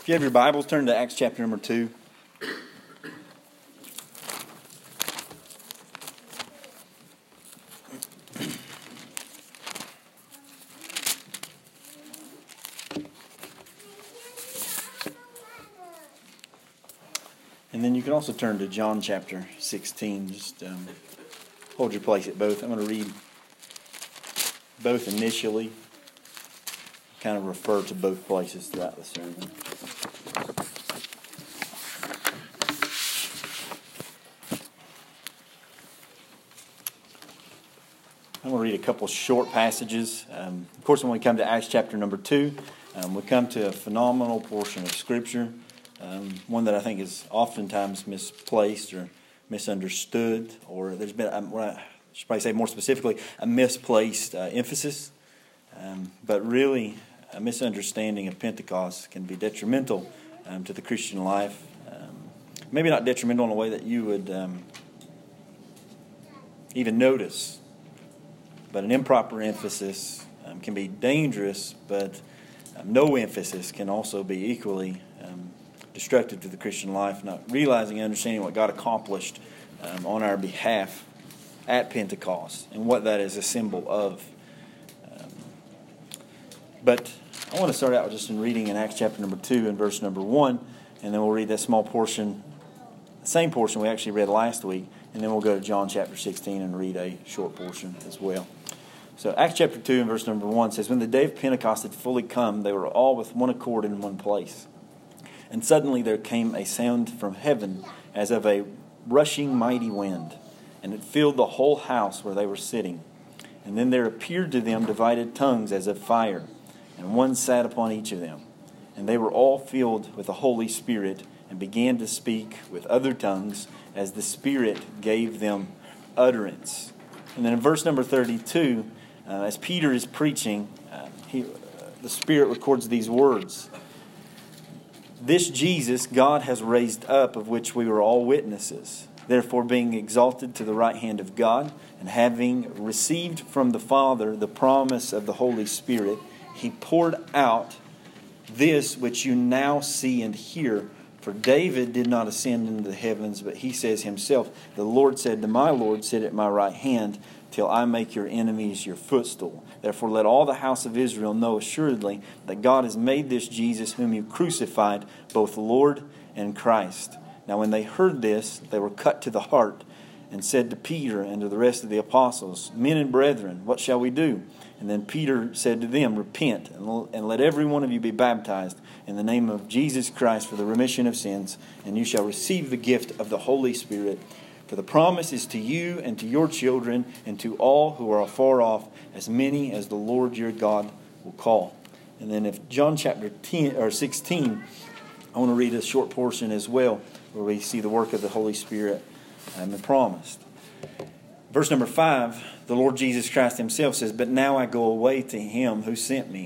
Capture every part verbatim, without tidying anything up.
If you have your Bibles, turn to Acts chapter number two. And then you can also turn to John chapter sixteen. Just um, hold your place at both. I'm going to read both initially. Kind of refer to both places throughout the sermon. I'm going to read a couple short passages. Um, of course, when we come to Acts chapter number two, um, we come to a phenomenal portion of Scripture, um, one that I think is oftentimes misplaced or misunderstood, or there's been, um, I should probably say more specifically, a misplaced uh, emphasis. Um, but really, a misunderstanding of Pentecost can be detrimental um, to the Christian life. Um, maybe not detrimental in a way that you would um, even notice, but an improper emphasis um, can be dangerous, but um, no emphasis can also be equally um, destructive to the Christian life, not realizing and understanding what God accomplished um, on our behalf at Pentecost and what that is a symbol of. Um, but I want to start out just in reading in Acts chapter number two and verse number one, and then we'll read that small portion, the same portion we actually read last week, and then we'll go to John chapter sixteen and read a short portion as well. So Acts chapter two and verse number one says, "When the day of Pentecost had fully come, they were all with one accord in one place. And suddenly there came a sound from heaven as of a rushing mighty wind, and it filled the whole house where they were sitting. And then there appeared to them divided tongues as of fire, and one sat upon each of them. And they were all filled with the Holy Spirit and began to speak with other tongues as the Spirit gave them utterance." And then in verse number thirty-two, uh, as Peter is preaching, uh, he, uh, the Spirit records these words. "This Jesus God has raised up, of which we were all witnesses. Therefore, being exalted to the right hand of God, and having received from the Father the promise of the Holy Spirit, He poured out this which you now see and hear. For David did not ascend into the heavens, but he says himself, 'The Lord said to my Lord, sit at my right hand, till I make your enemies your footstool.' Therefore let all the house of Israel know assuredly that God has made this Jesus, whom you crucified, both Lord and Christ." Now when they heard this, they were cut to the heart, and said to Peter and to the rest of the apostles, "Men and brethren, what shall we do?" And then Peter said to them, "Repent, and let every one of you be baptized in the name of Jesus Christ for the remission of sins, and you shall receive the gift of the Holy Spirit. For the promise is to you and to your children and to all who are afar off, as many as the Lord your God will call." And then if John chapter ten or sixteen, I want to read a short portion as well, where we see the work of the Holy Spirit and the promised. Verse number five, the Lord Jesus Christ Himself says, "But now I go away to Him who sent me.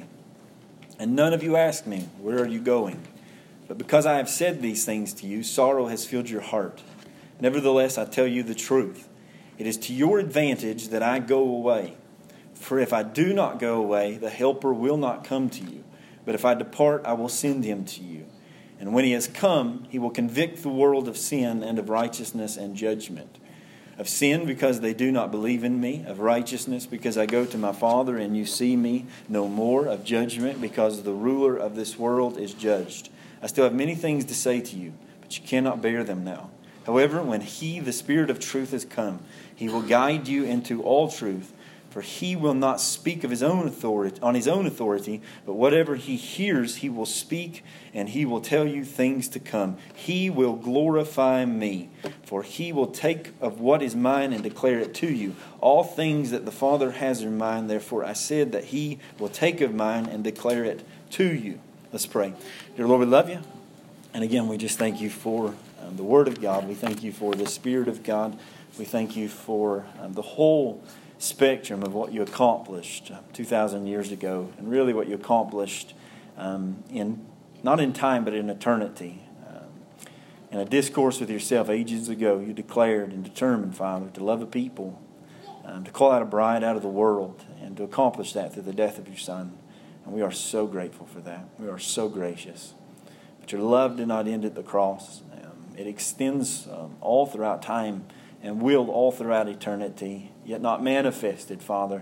And none of you ask me, 'Where are you going?' But because I have said these things to you, sorrow has filled your heart. Nevertheless, I tell you the truth. It is to your advantage that I go away. For if I do not go away, the Helper will not come to you. But if I depart, I will send Him to you. And when He has come, He will convict the world of sin and of righteousness and judgment. Of sin, because they do not believe in me. Of righteousness, because I go to my Father and you see me no more. Of judgment, because the ruler of this world is judged. I still have many things to say to you, but you cannot bear them now. However, when He, the Spirit of truth, has come, He will guide you into all truth. For He will not speak of His own authority, on His own authority, but whatever He hears, He will speak, and He will tell you things to come. He will glorify me, for He will take of what is mine and declare it to you. All things that the Father has are mine, therefore I said that He will take of mine and declare it to you." Let's pray. Dear Lord, we love You. And again, we just thank You for um, the Word of God. We thank You for the Spirit of God. We thank You for um, the whole spectrum of what You accomplished uh, two thousand years ago, and really what You accomplished um, in not in time but in eternity. Um, in a discourse with Yourself ages ago, You declared and determined, Father, to love a people, um, to call out a bride out of the world, and to accomplish that through the death of Your Son. And we are so grateful for that. We are so gracious. But your love did not end at the cross. Um, it extends um, all throughout time and will all throughout eternity, yet not manifested, Father,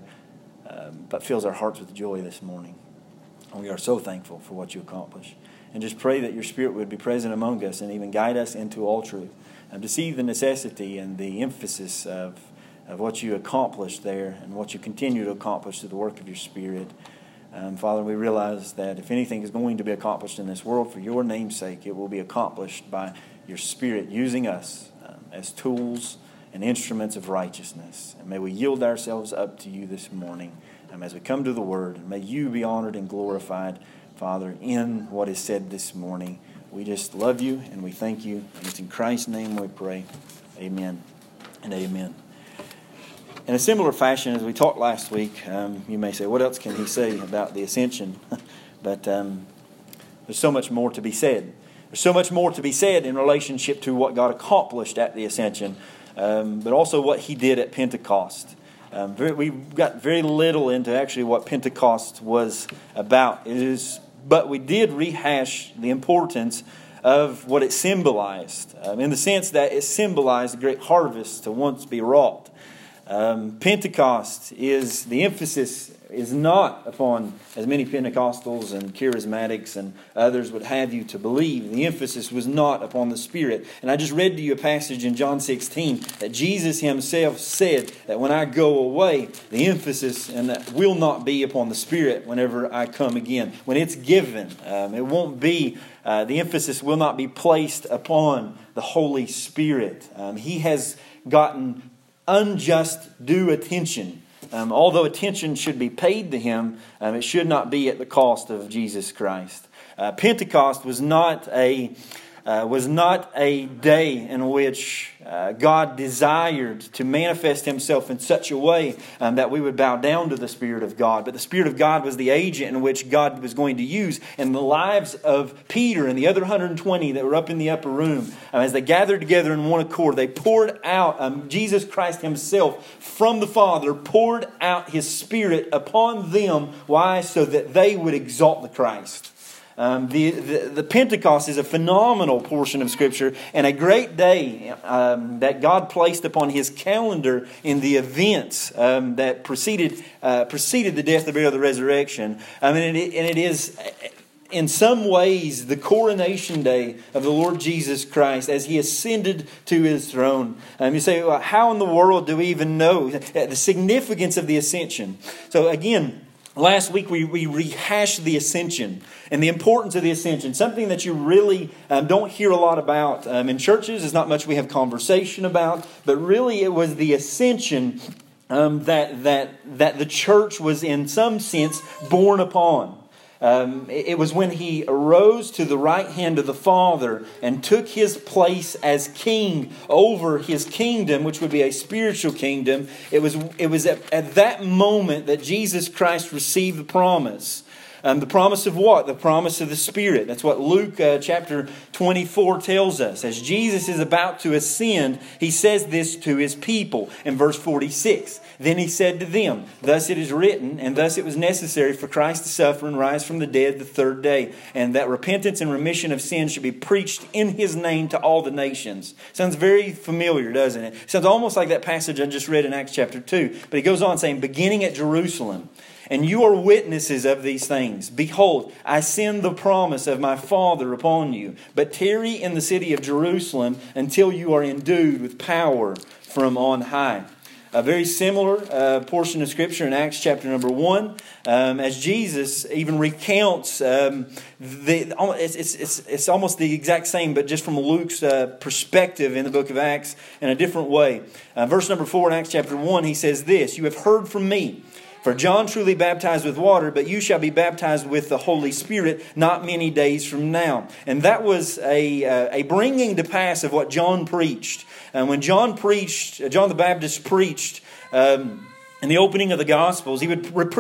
um, but fills our hearts with joy this morning. And we are so thankful for what you accomplish. And just pray that your Spirit would be present among us and even guide us into all truth. And to see the necessity and the emphasis of, of what you accomplished there and what you continue to accomplish through the work of your Spirit. Um, Father, we realize that if anything is going to be accomplished in this world for your name's sake, it will be accomplished by your Spirit using us um, as tools and instruments of righteousness. And may we yield ourselves up to you this morning um, as we come to the Word. And may you be honored and glorified, Father, in what is said this morning. We just love you and we thank you. And it's in Christ's name we pray. Amen and amen. In a similar fashion, as we talked last week, um, you may say, what else can he say about the ascension? but um, there's so much more to be said. There's so much more to be said in relationship to what God accomplished at the ascension, um, but also what he did at Pentecost. Um, very, we got very little into actually what Pentecost was about. It is But we did rehash the importance of what it symbolized, um, in the sense that it symbolized a great harvest to once be wrought. Um, Pentecost is, the emphasis is not upon, as many Pentecostals and charismatics and others would have you to believe, the emphasis was not upon the Spirit. And I just read to you a passage in John sixteen that Jesus himself said that when I go away, the emphasis and that will not be upon the Spirit whenever I come again. When it's given, um, it won't be, uh, the emphasis will not be placed upon the Holy Spirit. Um, he has gotten unjust due attention. Um, although attention should be paid to him, um, it should not be at the cost of Jesus Christ. Uh, Pentecost was not a uh, was not a day in which uh, God desired to manifest himself in such a way um, that we would bow down to the Spirit of God. But the Spirit of God was the agent in which God was going to use. And the lives of Peter and the other one hundred twenty that were up in the upper room, um, as they gathered together in one accord, they poured out, um, Jesus Christ himself from the Father poured out his Spirit upon them. Why? So that they would exalt the Christ. Um, the, the, the Pentecost is a phenomenal portion of Scripture and a great day um, that God placed upon his calendar in the events um, that preceded uh, preceded the death, the burial, the resurrection. I mean, and it, and it is in some ways the coronation day of the Lord Jesus Christ as he ascended to his throne. Um, you say, well, how in the world do we even know the significance of the ascension? So again, last week we, we rehashed the ascension and the importance of the ascension. Something that you really um, don't hear a lot about um, in churches. It's not much we have conversation about. But really it was the ascension um, that, that, that the church was in some sense born upon. Um, it was when he arose to the right hand of the Father and took his place as king over his kingdom, which would be a spiritual kingdom. It was, it was at, at that moment that Jesus Christ received the promise. Um, the promise of what? The promise of the Spirit. That's what Luke uh, chapter twenty-four tells us. As Jesus is about to ascend, he says this to his people in verse forty-six. Then he said to them, thus it is written, and thus it was necessary for Christ to suffer and rise from the dead the third day, and that repentance and remission of sins should be preached in his name to all the nations. Sounds very familiar, doesn't it? Sounds almost like that passage I just read in Acts chapter two. But he goes on saying, beginning at Jerusalem, and you are witnesses of these things. Behold, I send the promise of my Father upon you. But tarry in the city of Jerusalem until you are endued with power from on high. A very similar uh, portion of Scripture in Acts chapter number one, um, as Jesus even recounts, um, the, it's, it's, it's, it's almost the exact same, but just from Luke's uh, perspective in the book of Acts in a different way. Uh, verse number four in Acts chapter one, he says this, you have heard from me. For John truly baptized with water, but you shall be baptized with the Holy Spirit not many days from now. And that was a, uh, a bringing to pass of what John preached. And when John preached, John the Baptist preached um, in the opening of the Gospels, he would preach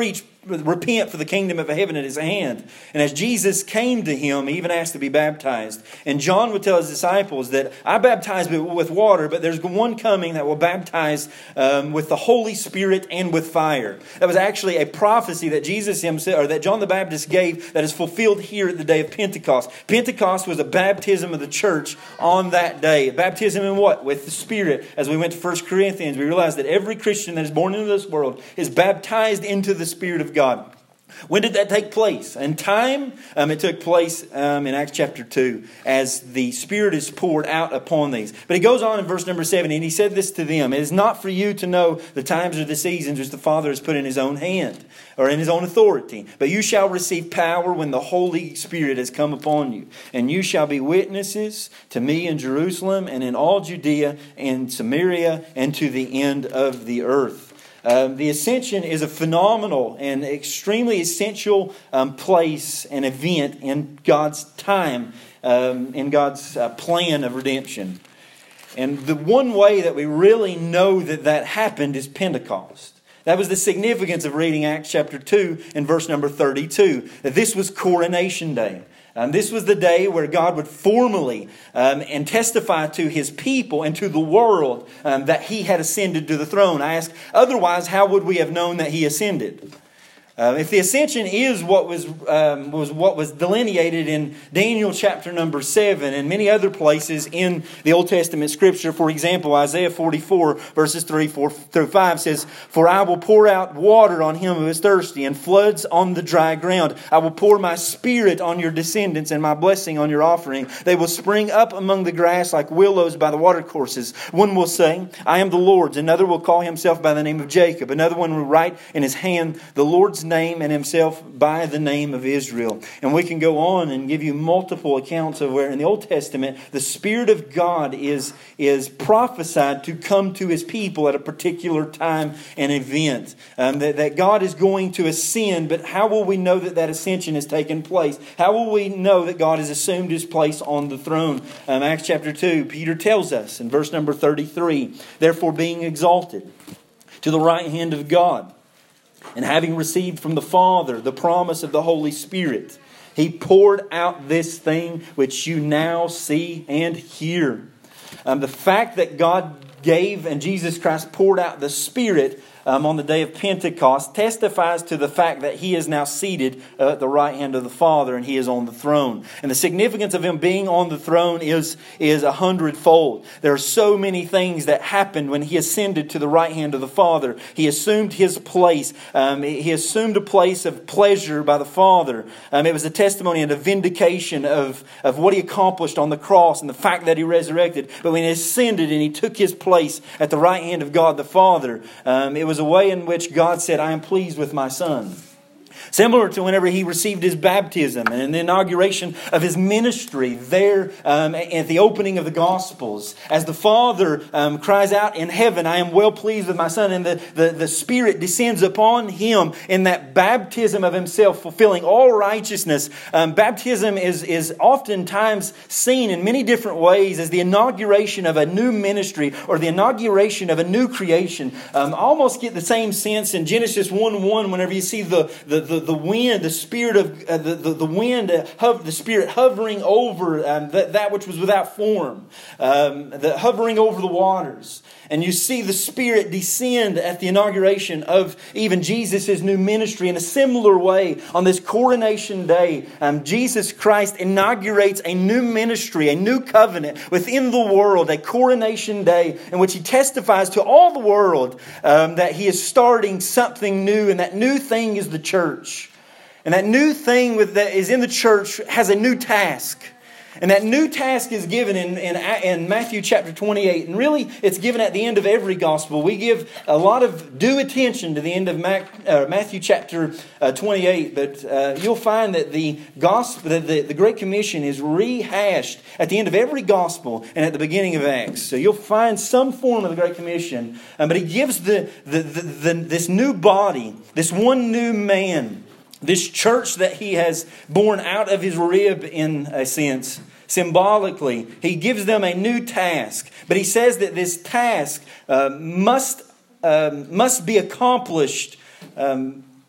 repent, for the kingdom of heaven is at hand. And as Jesus came to him, he even asked to be baptized. And John would tell his disciples that I baptize with water, but there's one coming that will baptize um, with the Holy Spirit and with fire. That was actually a prophecy that Jesus himself, or that John the Baptist gave, that is fulfilled here at the day of Pentecost. Pentecost was a baptism of the church on that day. A baptism in what? With the Spirit. As we went to First Corinthians, we realized that every Christian that is born into this world is baptized into the Spirit of God. When did that take place? In time, um, it took place um, in Acts chapter two as the Spirit is poured out upon these. But he goes on in verse number seven, and he said this to them: "It is not for you to know the times or the seasons which the Father has put in His own hand, or in His own authority. But you shall receive power when the Holy Spirit has come upon you. And you shall be witnesses to me in Jerusalem and in all Judea and Samaria and to the end of the earth." Um, the Ascension is a phenomenal and extremely essential um, place and event in God's time, um, in God's uh, plan of redemption. And the one way that we really know that that happened is Pentecost. That was the significance of reading Acts chapter two and verse number thirty-two. That this was Coronation Day. Um, this was the day where God would formally um, and testify to His people and to the world um, that He had ascended to the throne. I ask, otherwise, how would we have known that He ascended? Uh, if the ascension is what was um, was what was delineated in Daniel chapter number seven and many other places in the Old Testament Scripture, for example, Isaiah forty-four verses three, four through five says, "For I will pour out water on him who is thirsty, and floods on the dry ground. I will pour my Spirit on your descendants, and my blessing on your offering. They will spring up among the grass like willows by the watercourses. One will say, I am the Lord's. Another will call himself by the name of Jacob. Another one will write in his hand the Lord's name, and himself by the name of Israel." And we can go on and give you multiple accounts of where in the Old Testament the Spirit of God is, is prophesied to come to His people at a particular time and event. Um, that, that God is going to ascend, but how will we know that that ascension has taken place? How will we know that God has assumed His place on the throne? Um, Acts chapter two, Peter tells us in verse number thirty-three, "Therefore being exalted to the right hand of God, and having received from the Father the promise of the Holy Spirit, He poured out this thing which you now see and hear." Um, the fact that God gave and Jesus Christ poured out the Spirit Um, on the day of Pentecost testifies to the fact that He is now seated uh, at the right hand of the Father, and He is on the throne. And the significance of Him being on the throne is, is a hundredfold. There are so many things that happened when He ascended to the right hand of the Father. He assumed His place. Um, he assumed a place of pleasure by the Father. Um, it was a testimony and a vindication of, of what He accomplished on the cross and the fact that He resurrected. But when He ascended and He took His place at the right hand of God the Father, um, it was a way in which God said, I am pleased with my Son. Similar to whenever He received His baptism and in the inauguration of His ministry there um, at the opening of the Gospels. As the Father um, cries out in heaven, I am well pleased with my Son. And the, the, the Spirit descends upon Him in that baptism of Himself, fulfilling all righteousness. Um, baptism is, is oftentimes seen in many different ways as the inauguration of a new ministry or the inauguration of a new creation. Um, I almost get the same sense in Genesis one one whenever you see the, the, the The wind, the spirit of uh, the, the the wind, uh, hov- the spirit hovering over um, that that which was without form, um, the hovering over the waters, and you see the Spirit descend at the inauguration of even Jesus' new ministry in a similar way on this coronation day. Um, Jesus Christ inaugurates a new ministry, a new covenant within the world, a coronation day in which He testifies to all the world um, that He is starting something new, and that new thing is the church. And that new thing with, that is in the church has a new task. And that new task is given in, in, in Matthew chapter twenty-eight. And really, it's given at the end of every gospel. We give a lot of due attention to the end of Mac, uh, Matthew chapter uh, twenty-eight. But uh, you'll find that the gospel, the, the, the Great Commission is rehashed at the end of every gospel and at the beginning of Acts. So you'll find some form of the Great Commission. Um, but He gives the, the, the, the this new body, this one new man, this church that He has born out of His rib, in a sense, symbolically, He gives them a new task. But He says that this task uh, must, uh, must be accomplished um,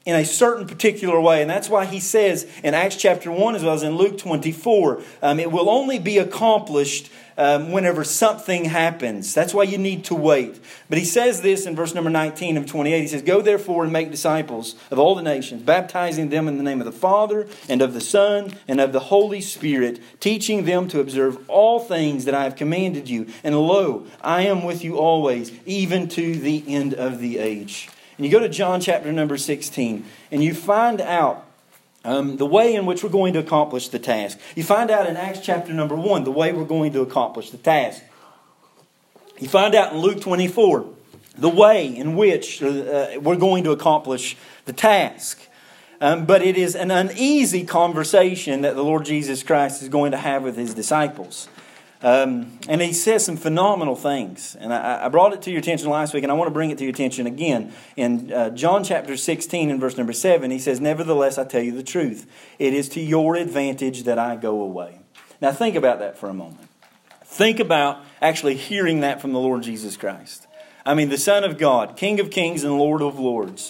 in a certain particular way. And that's why he says in Acts chapter one as well as in Luke twenty-four, um, it will only be accomplished um, whenever something happens. That's why you need to wait. But he says this in verse number nineteen of twenty-eight. He says, "Go therefore and make disciples of all the nations, baptizing them in the name of the Father and of the Son and of the Holy Spirit, teaching them to observe all things that I have commanded you. And lo, I am with you always, even to the end of the age." And you go to John chapter number sixteen, and you find out um, the way in which we're going to accomplish the task. You find out in Acts chapter number one the way we're going to accomplish the task. You find out in Luke twenty-four the way in which uh, we're going to accomplish the task. Um, but it is an uneasy conversation that the Lord Jesus Christ is going to have with His disciples. Um, and He says some phenomenal things. And I, I brought it to your attention last week, and I want to bring it to your attention again. In uh, John chapter sixteen and verse number seven, He says, "Nevertheless, I tell you the truth. It is to your advantage that I go away." Now think about that for a moment. Think about actually hearing that from the Lord Jesus Christ. I mean, the Son of God, King of Kings and Lord of Lords.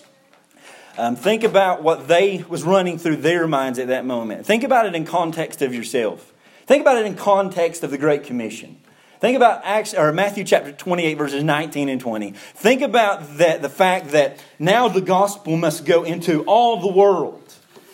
Um, think about what they was running through their minds at that moment. Think about it in context of yourself. Think about it in context of the Great Commission. Think about Acts, or Matthew chapter twenty-eight, verses nineteen and twenty. Think about that, the fact that now the gospel must go into all the world.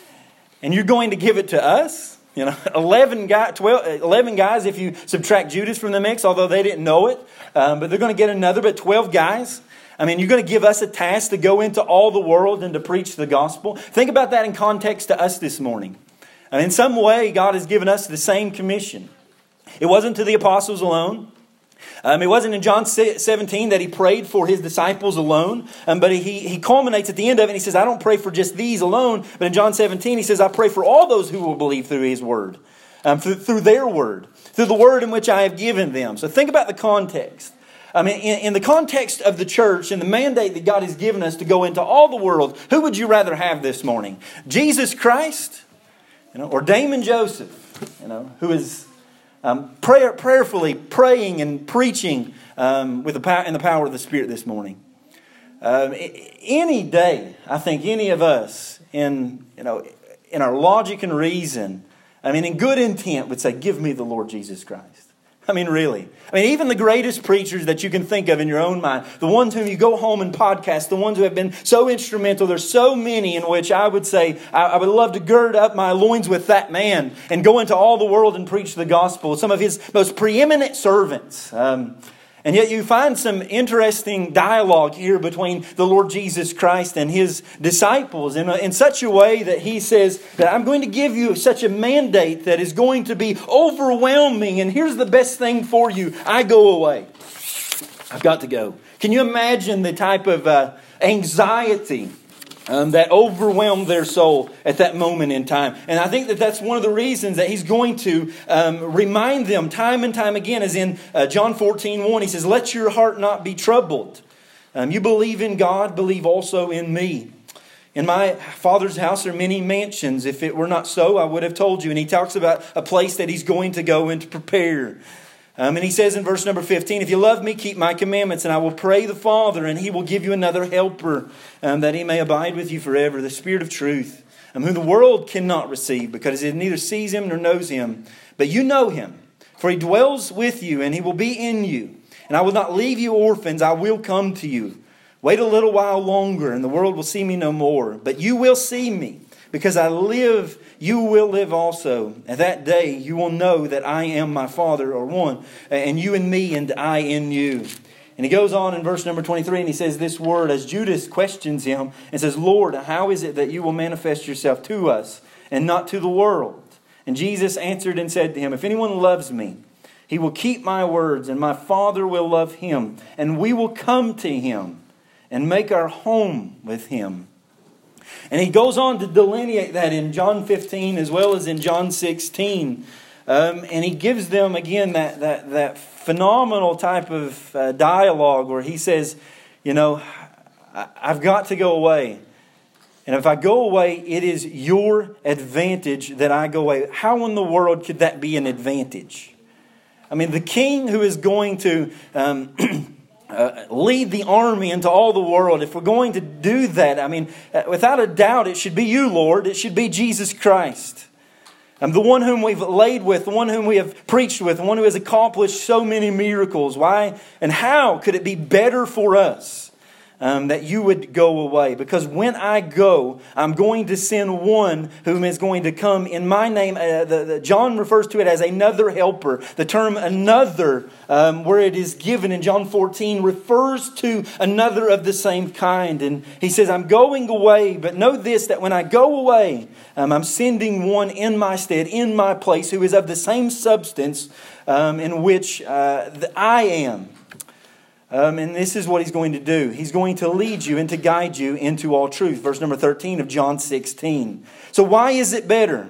And you're going to give it to us? You know, eleven guys, twelve, eleven guys if you subtract Judas from the mix, although they didn't know it. Um, but they're going to get another, but twelve guys. I mean, you're going to give us a task to go into all the world and to preach the gospel. Think about that in context to us this morning. And in some way, God has given us the same commission. It wasn't to the apostles alone. Um, it wasn't in John seventeen that He prayed for His disciples alone. Um, but he, he culminates at the end of it and He says, "I don't pray for just these alone." But in John seventeen, He says, "I pray for all those who will believe through His word." Um, through, through their word. Through the word in which I have given them. So think about the context. I mean, in, in the context of the church and the mandate that God has given us to go into all the world, who would you rather have this morning? Jesus Christ? You know, or Damon Joseph, you know, who is um, prayer, prayerfully praying and preaching um, with the power in the power of the Spirit this morning. Um, any day, I think any of us, in you know, in our logic and reason, I mean, in good intent, would say, "Give me the Lord Jesus Christ." I mean, really. I mean, even the greatest preachers that you can think of in your own mind, the ones whom you go home and podcast, the ones who have been so instrumental, there's so many in which I would say, I, I would love to gird up my loins with that man and go into all the world and preach the gospel. Some of His most preeminent servants. Um, and yet you find some interesting dialogue here between the Lord Jesus Christ and His disciples in, a, in such a way that He says that I'm going to give you such a mandate that is going to be overwhelming. And here's the best thing for you. I go away. I've got to go. Can you imagine the type of uh, anxiety Um, that overwhelmed their soul at that moment in time? And I think that that's one of the reasons that He's going to um, remind them time and time again, as in uh, John fourteen one. He says, "Let your heart not be troubled. Um, you believe in God, believe also in me. In my Father's house are many mansions. If it were not so, I would have told you." And He talks about a place that He's going to go and to prepare. Um, and He says in verse number fifteen, "If you love me, keep my commandments, and I will pray the Father, and He will give you another helper, um, that He may abide with you forever, the Spirit of truth, um, whom the world cannot receive, because it neither sees Him nor knows Him. But you know Him, for He dwells with you, and He will be in you. And I will not leave you orphans, I will come to you. Wait a little while longer, and the world will see me no more. But you will see me, because I live, you will live also. At that day you will know that I am my Father, or one, and you in me and I in you." And He goes on in verse number twenty-three and He says this word as Judas questions Him and says, "Lord, how is it that you will manifest yourself to us and not to the world?" And Jesus answered and said to him, "If anyone loves me, he will keep my words, and my Father will love him, and we will come to him and make our home with him." And He goes on to delineate that in John fifteen as well as in John sixteen. Um, and He gives them again that, that, that phenomenal type of uh, dialogue where He says, you know, I've got to go away. And if I go away, it is your advantage that I go away. How in the world could that be an advantage? I mean, the king who is going to um, uh, lead the army into all the world, if we're going to do that, I mean, uh, without a doubt, it should be you, Lord. It should be Jesus Christ. Um, the one whom we've laid with, the one whom we have preached with, the one who has accomplished so many miracles. Why and how could it be better for us um, that you would go away? Because when I go, I'm going to send one whom is going to come in my name. Uh, the, the, John refers to it as another helper. The term another, um, where it is given in John fourteen, refers to another of the same kind. And he says, I'm going away, but know this, that when I go away, um, I'm sending one in my stead, in my place, who is of the same substance um, in which uh, I am. Um, and this is what He's going to do. He's going to lead you and to guide you into all truth. Verse number thirteen of John sixteen. So why is it better?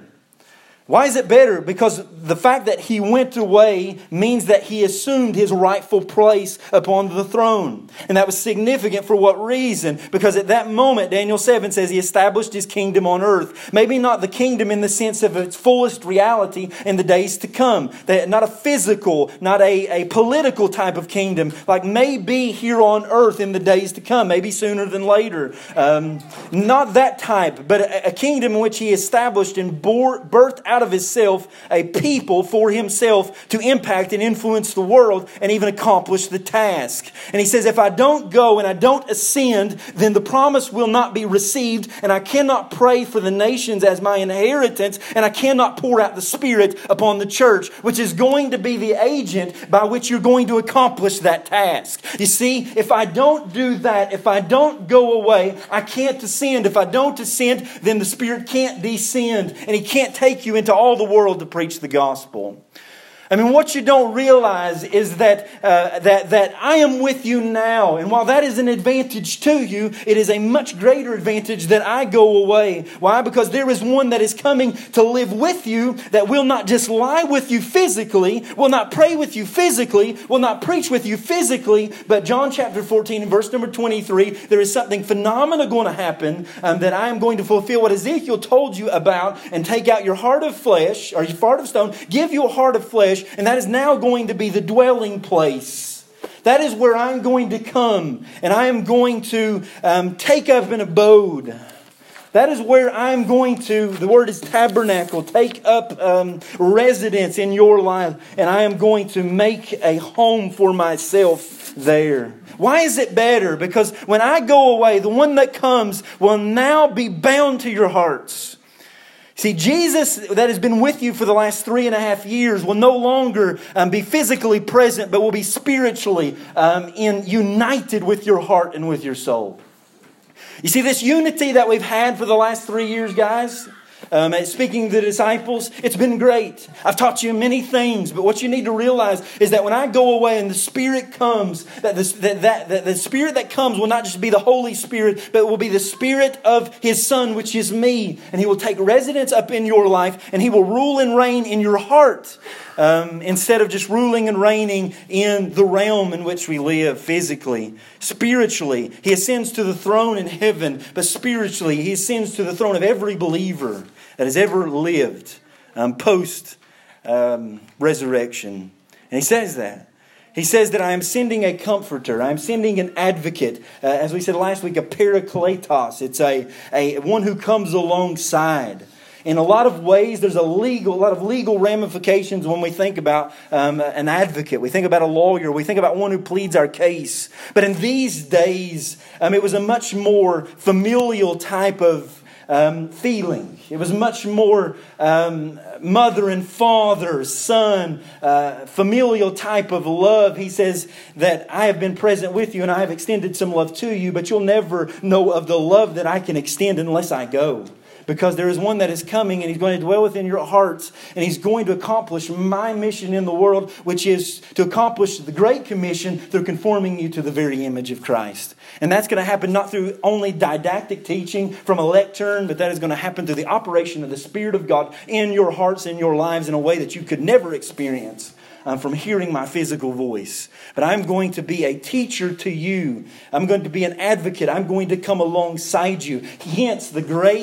Why is it better? Because the fact that He went away means that He assumed His rightful place upon the throne. And that was significant for what reason? Because at that moment, Daniel seven says He established His kingdom on earth. Maybe not the kingdom in the sense of its fullest reality in the days to come. Not a physical, not a, a political type of kingdom, like maybe here on earth in the days to come, maybe sooner than later. Um, not that type, but a, a kingdom in which He established and bore, birthed out out of Himself a people for Himself to impact and influence the world and even accomplish the task. And He says, if I don't go and I don't ascend, then the promise will not be received, and I cannot pray for the nations as my inheritance, and I cannot pour out the Spirit upon the church, which is going to be the agent by which you're going to accomplish that task. You see, if I don't do that, if I don't go away, I can't ascend. If I don't ascend, then the Spirit can't descend, and He can't take you into to all the world to preach the gospel. I mean, what you don't realize is that uh, that that I am with you now. And while that is an advantage to you, it is a much greater advantage that I go away. Why? Because there is one that is coming to live with you that will not just lie with you physically, will not pray with you physically, will not preach with you physically. But John chapter fourteen and verse number twenty-three, there is something phenomenal going to happen um, that I am going to fulfill what Ezekiel told you about and take out your heart of flesh, or your heart of stone, give you a heart of flesh. And that is now going to be the dwelling place. That is where I'm going to come. And I am going to um, take up an abode. That is where I'm going to, the word is tabernacle, take up um, residence in your life. And I am going to make a home for myself there. Why is it better? Because when I go away, the one that comes will now be bound to your hearts. See, Jesus that has been with you for the last three and a half years will no longer um, be physically present, but will be spiritually um, in, united with your heart and with your soul. You see, this unity that we've had for the last three years, guys, Um, speaking to the disciples, it's been great. I've taught you many things, but what you need to realize is that when I go away and the Spirit comes, that the, that, that, that the Spirit that comes will not just be the Holy Spirit, but it will be the Spirit of His Son, which is me. And He will take residence up in your life, and He will rule and reign in your heart. Um, instead of just ruling and reigning in the realm in which we live physically. Spiritually, He ascends to the throne in heaven, but spiritually, He ascends to the throne of every believer that has ever lived um, post um, resurrection. And He says that. He says that I am sending a comforter. I am sending an advocate. Uh, as we said last week, a parakletos. It's a, a one who comes alongside. In a lot of ways, there's a legal, a lot of legal ramifications when we think about um, an advocate. We think about a lawyer. We think about one who pleads our case. But in these days, um, it was a much more familial type of um, feeling. It was much more um, mother and father, son, uh, familial type of love. He says that I have been present with you and I have extended some love to you, but you'll never know of the love that I can extend unless I go. Because there is one that is coming and He's going to dwell within your hearts and He's going to accomplish my mission in the world, which is to accomplish the Great Commission through conforming you to the very image of Christ. And that's going to happen not through only didactic teaching from a lectern, but that is going to happen through the operation of the Spirit of God in your hearts and your lives in a way that you could never experience Um, from hearing my physical voice. But I'm going to be a teacher to you. I'm going to be an advocate. I'm going to come alongside you. Hence the great um,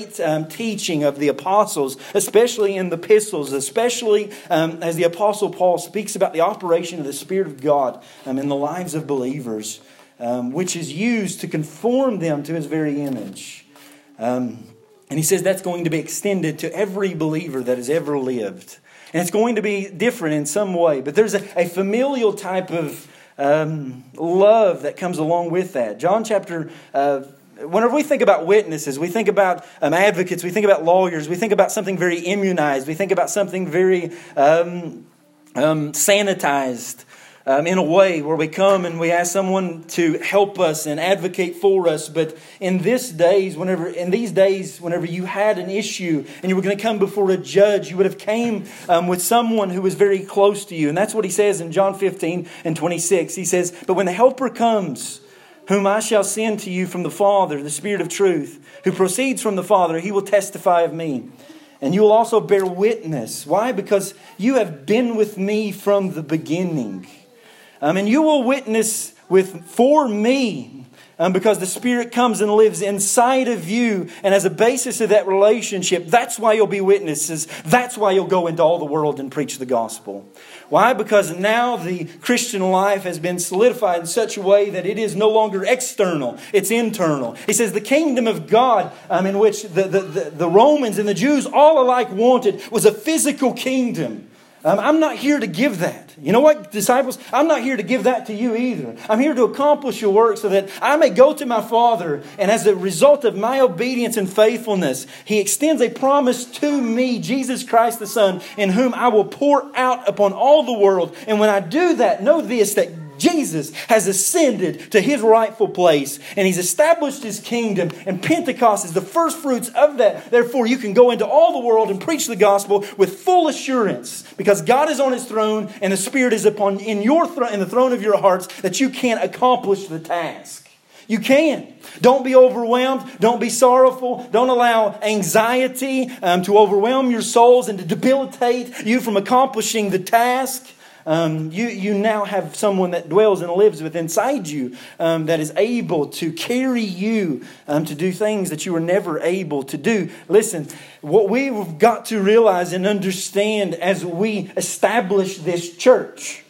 teaching of the apostles, especially in the epistles, especially um, as the Apostle Paul speaks about the operation of the Spirit of God um, in the lives of believers, um, which is used to conform them to His very image. Um, and he says that's going to be extended to every believer that has ever lived. And it's going to be different in some way, but there's a, a familial type of um, love that comes along with that. John chapter uh, Whenever we think about witnesses, we think about um, advocates, we think about lawyers, we think about something very immunized, we think about something very um, um, sanitized um, in a way where we come and we ask someone to help us and advocate for us. But in this days, whenever in these days, whenever you had an issue and you were going to come before a judge, you would have came um, with someone who was very close to you. And that's what he says in John fifteen and twenty-six. He says, "But when the Helper comes, whom I shall send to you from the Father, the Spirit of truth, who proceeds from the Father, He will testify of me. And you will also bear witness." Why? Because you have been with me from the beginning. Um, and you will witness with for me. Um, because the Spirit comes and lives inside of you. And as a basis of that relationship, that's why you'll be witnesses. That's why you'll go into all the world and preach the gospel. Why? Because now the Christian life has been solidified in such a way that it is no longer external. It's internal. He says the kingdom of God, um, in which the, the, the, the Romans and the Jews all alike wanted, was a physical kingdom. Um, I'm not here to give that. You know what, disciples? I'm not here to give that to you either. I'm here to accomplish your work so that I may go to my Father. And as a result of my obedience and faithfulness, He extends a promise to me, Jesus Christ the Son, in whom I will pour out upon all the world. And when I do that, know this, that Jesus has ascended to His rightful place and He's established His kingdom, and Pentecost is the first fruits of that. Therefore, you can go into all the world and preach the gospel with full assurance because God is on His throne and the Spirit is upon in your throne, in the throne of your hearts, that you can't accomplish the task. You can. Don't be overwhelmed. Don't be sorrowful. Don't allow anxiety um, to overwhelm your souls and to debilitate you from accomplishing the task. Um, you, you now have someone that dwells and lives within inside you um, that is able to carry you um, to do things that you were never able to do. Listen, what we've got to realize and understand as we establish this church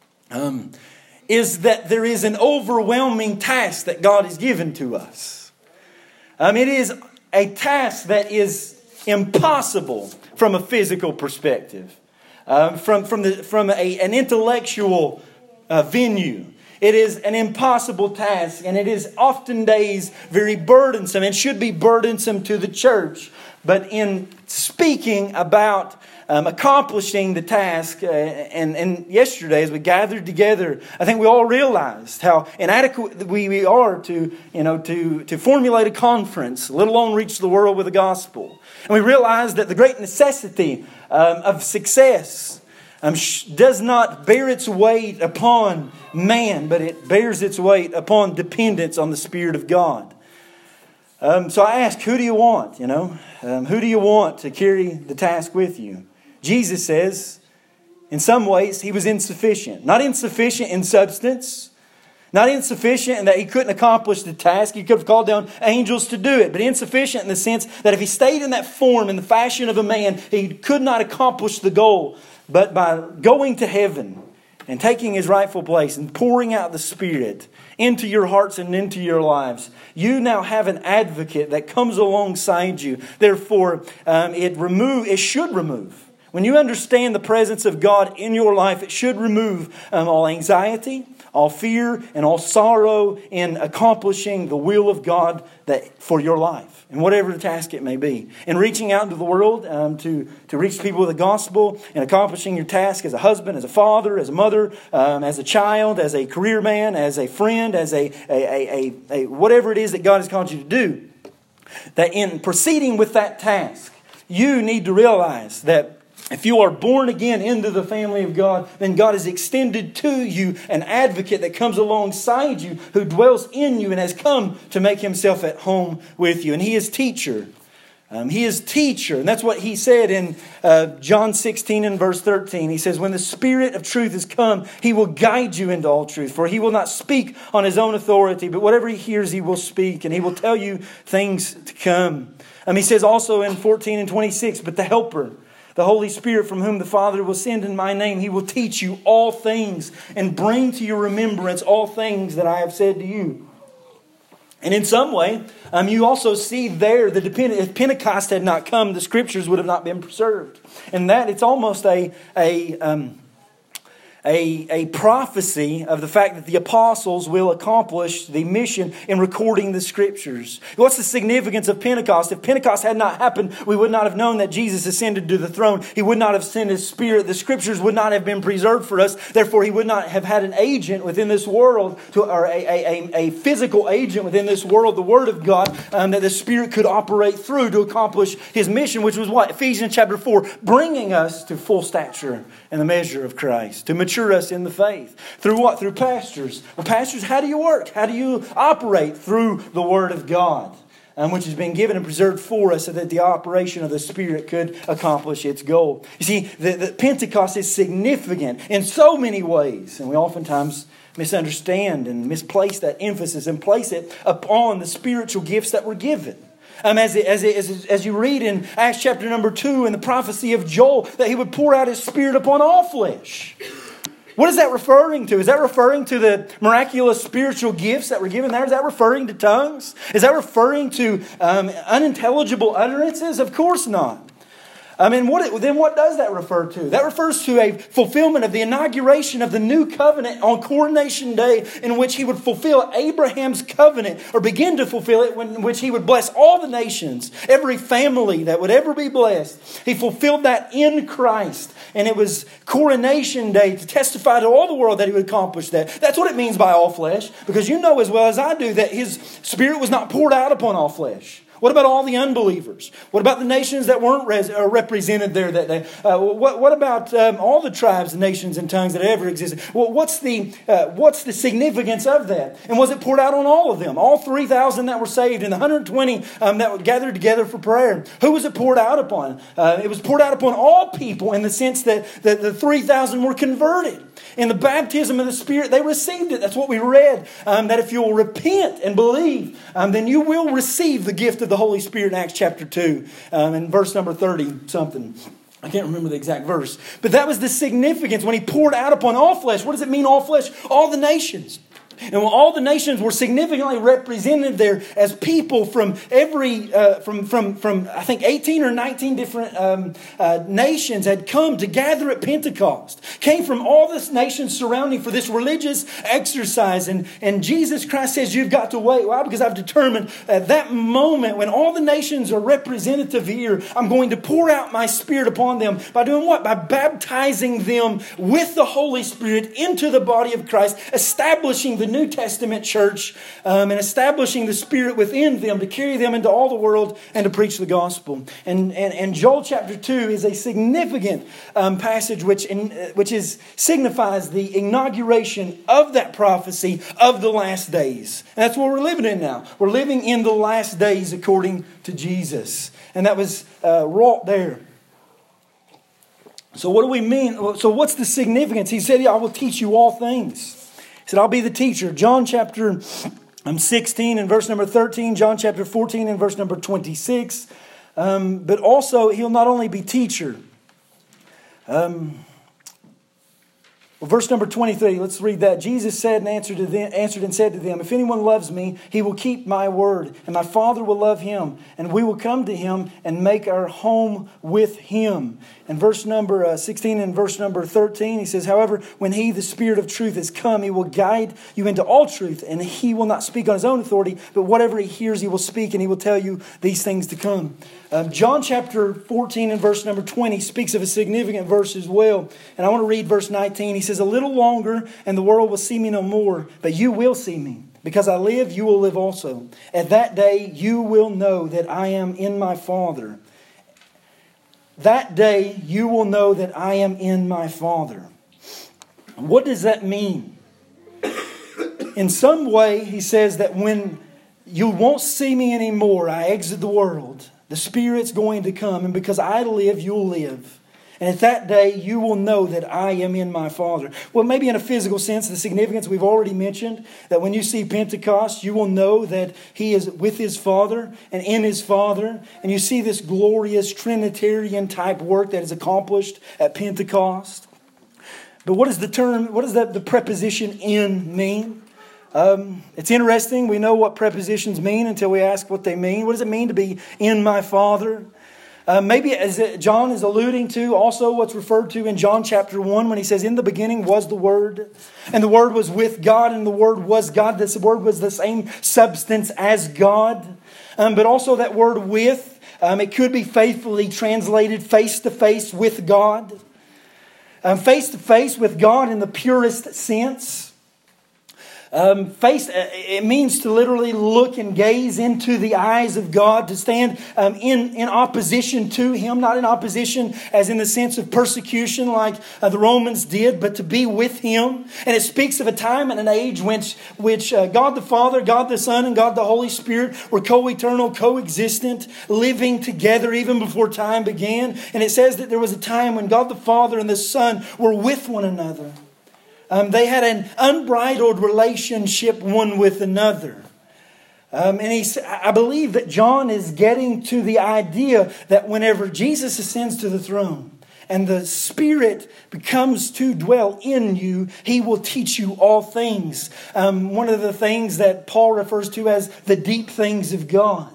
um, is that there is an overwhelming task that God has given to us. Um, it is a task that is impossible from a physical perspective. Um, from from the from a, an intellectual uh, venue. It is an impossible task, and it is often days very burdensome and should be burdensome to the church. But in speaking about um, accomplishing the task, uh, and, and yesterday as we gathered together, I think we all realized how inadequate we, we are to, you know, to, to formulate a conference, let alone reach the world with the gospel. And we realized that the great necessity um, of success um, sh- does not bear its weight upon man, but it bears its weight upon dependence on the Spirit of God. Um, so I ask, who do you want? You know, um, who do you want to carry the task with you? Jesus says, in some ways, He was insufficient. Not insufficient in substance. Not insufficient in that He couldn't accomplish the task. He could have called down angels to do it. But insufficient in the sense that if He stayed in that form, in the fashion of a man, He could not accomplish the goal. But by going to heaven and taking His rightful place and pouring out the Spirit into your hearts and into your lives, you now have an advocate that comes alongside you. Therefore, um, it remove, it should remove. When you understand the presence of God in your life, it should remove um, all anxiety, all fear, and all sorrow in accomplishing the will of God that for your life, and whatever task it may be. In reaching out into the world um, to, to reach people with the gospel, and accomplishing your task as a husband, as a father, as a mother, um, as a child, as a career man, as a friend, as a, a, a, a, a whatever it is that God has called you to do. That in proceeding with that task, you need to realize that if you are born again into the family of God, then God has extended to you an advocate that comes alongside you, who dwells in you and has come to make Himself at home with you. And He is teacher. Um, he is teacher. And that's what he said in uh, John sixteen and verse thirteen. He says, when the Spirit of truth is come, He will guide you into all truth. For He will not speak on His own authority, but whatever He hears, He will speak. And He will tell you things to come. Um, he says also in fourteen and twenty-six, but the Helper, the Holy Spirit, from whom the Father will send in my name, He will teach you all things and bring to your remembrance all things that I have said to you. And in some way, um, you also see there that if Pentecost had not come, the Scriptures would have not been preserved. And that it's almost a a um, a, a prophecy of the fact that the apostles will accomplish the mission in recording the Scriptures. What's the significance of Pentecost? If Pentecost had not happened, we would not have known that Jesus ascended to the throne. He would not have sent His Spirit. The Scriptures would not have been preserved for us. Therefore, He would not have had an agent within this world, to, or a, a, a physical agent within this world, the Word of God, um, that the Spirit could operate through to accomplish His mission, which was what? Ephesians chapter four, bringing us to full stature and the measure of Christ, to mature us in the faith. Through what? Through pastors. Well, pastors, how do you work? How do you operate? Through the Word of God, um, which has been given and preserved for us so that the operation of the Spirit could accomplish its goal. You see, the, the Pentecost is significant in so many ways, and we oftentimes misunderstand and misplace that emphasis and place it upon the spiritual gifts that were given. Um, as, it, as, it, as, as you read in Acts chapter number two in the prophecy of Joel, that He would pour out His Spirit upon all flesh. What is that referring to? Is that referring to the miraculous spiritual gifts that were given there? Is that referring to tongues? Is that referring to um, unintelligible utterances? Of course not. I mean, what, then what does that refer to? That refers to a fulfillment of the inauguration of the new covenant on Coronation Day, in which He would fulfill Abraham's covenant, or begin to fulfill it, in which He would bless all the nations, every family that would ever be blessed. He fulfilled that in Christ. And it was Coronation Day to testify to all the world that He would accomplish that. That's what it means by all flesh. Because you know as well as I do that His Spirit was not poured out upon all flesh. What about all the unbelievers? What about the nations that weren't res- uh, represented there that day? Uh, what, what about um, all the tribes, nations, and tongues that ever existed? Well, what's the uh, what's the significance of that? And was it poured out on all of them? All three thousand that were saved and the one hundred twenty um, that were gathered together for prayer. Who was it poured out upon? Uh, it was poured out upon all people in the sense that, that the three thousand were converted. In the baptism of the Spirit, they received it. That's what we read. Um, that if you will repent and believe, um, then you will receive the gift of the Holy Spirit in Acts chapter two. Um, in verse number thirty something. I can't remember the exact verse. But that was the significance when He poured out upon all flesh. What does it mean, all flesh? All the nations. And all the nations were significantly represented there as people from every, uh, from, from, from I think eighteen or nineteen different um, uh, nations had come to gather at Pentecost. Came from all the nations surrounding for this religious exercise. And, and Jesus Christ says, you've got to wait. Why? Because I've determined at that moment when all the nations are representative here, I'm going to pour out my Spirit upon them. By doing what? By baptizing them with the Holy Spirit into the body of Christ, establishing the New Testament church, um, and establishing the Spirit within them to carry them into all the world and to preach the gospel. And and, and Joel chapter two is a significant um, passage which in, uh, which is signifies the inauguration of that prophecy of the last days. And that's what we're living in now. We're living in the last days according to Jesus, and that was uh, wrought there. So what do we mean? So what's the significance? He said, I will teach you all things. He said, I'll be the teacher. John chapter sixteen and verse number thirteen. John chapter fourteen and verse number twenty-six. Um, but also, He'll not only be teacher. Um, well, verse number twenty-three, let's read that. Jesus said and answered, to them, answered and said to them, if anyone loves me, he will keep my word. And my Father will love him. And we will come to him and make our home with him. And verse number uh, sixteen and verse number thirteen, He says, however, when He, the Spirit of truth, is come, He will guide you into all truth. And He will not speak on His own authority, but whatever He hears, He will speak, and He will tell you these things to come. Um, John chapter fourteen and verse number twenty speaks of a significant verse as well. And I want to read verse nineteen. He says, a little longer, and the world will see me no more, but you will see me. Because I live, you will live also. At that day, you will know that I am in my Father. That day, you will know that I am in my Father. What does that mean? In some way, He says that when you won't see me anymore, I exit the world, The Spirit's going to come, and because I live, you'll live. And at that day, you will know that I am in my Father. Well, maybe in a physical sense, the significance we've already mentioned, that when you see Pentecost, you will know that He is with His Father and in His Father. And you see this glorious Trinitarian type work that is accomplished at Pentecost. But what does the term, what does that, the preposition in mean? Um, it's interesting. We know what prepositions mean until we ask what they mean. What does it mean to be in my Father? Uh, maybe as John is alluding to also what's referred to in John chapter one when he says, in the beginning was the Word, and the Word was with God, and the Word was God. This Word was the same substance as God. Um, but also that word with, um, it could be faithfully translated face to face with God. Um, face to face with God in the purest sense. Um, face, it means to literally look and gaze into the eyes of God, to stand um, in, in opposition to Him, not in opposition as in the sense of persecution like uh, the Romans did, but to be with Him. And it speaks of a time and an age which, which uh, God the Father, God the Son, and God the Holy Spirit were co-eternal, co-existent, living together even before time began. And it says that there was a time when God the Father and the Son were with one another. Um, they had an unbridled relationship one with another. Um, and he, I believe that John is getting to the idea that whenever Jesus ascends to the throne and the Spirit becomes to dwell in you, He will teach you all things. Um, one of the things that Paul refers to as the deep things of God.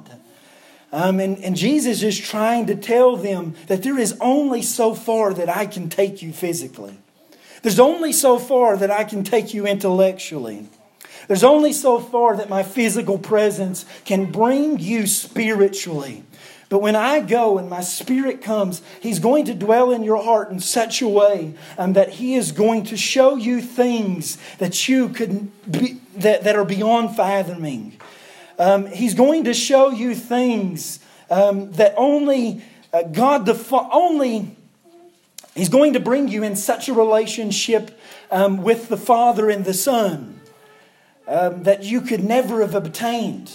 Um, and, and Jesus is trying to tell them that there is only so far that I can take you physically. There's only so far that I can take you intellectually. There's only so far that my physical presence can bring you spiritually. But when I go and my Spirit comes, He's going to dwell in your heart in such a way um, that He is going to show you things that you could be, that, that are beyond fathoming. Um, he's going to show you things um, that only uh, God the Fa- only. He's going to bring you in such a relationship um, with the Father and the Son um, that you could never have obtained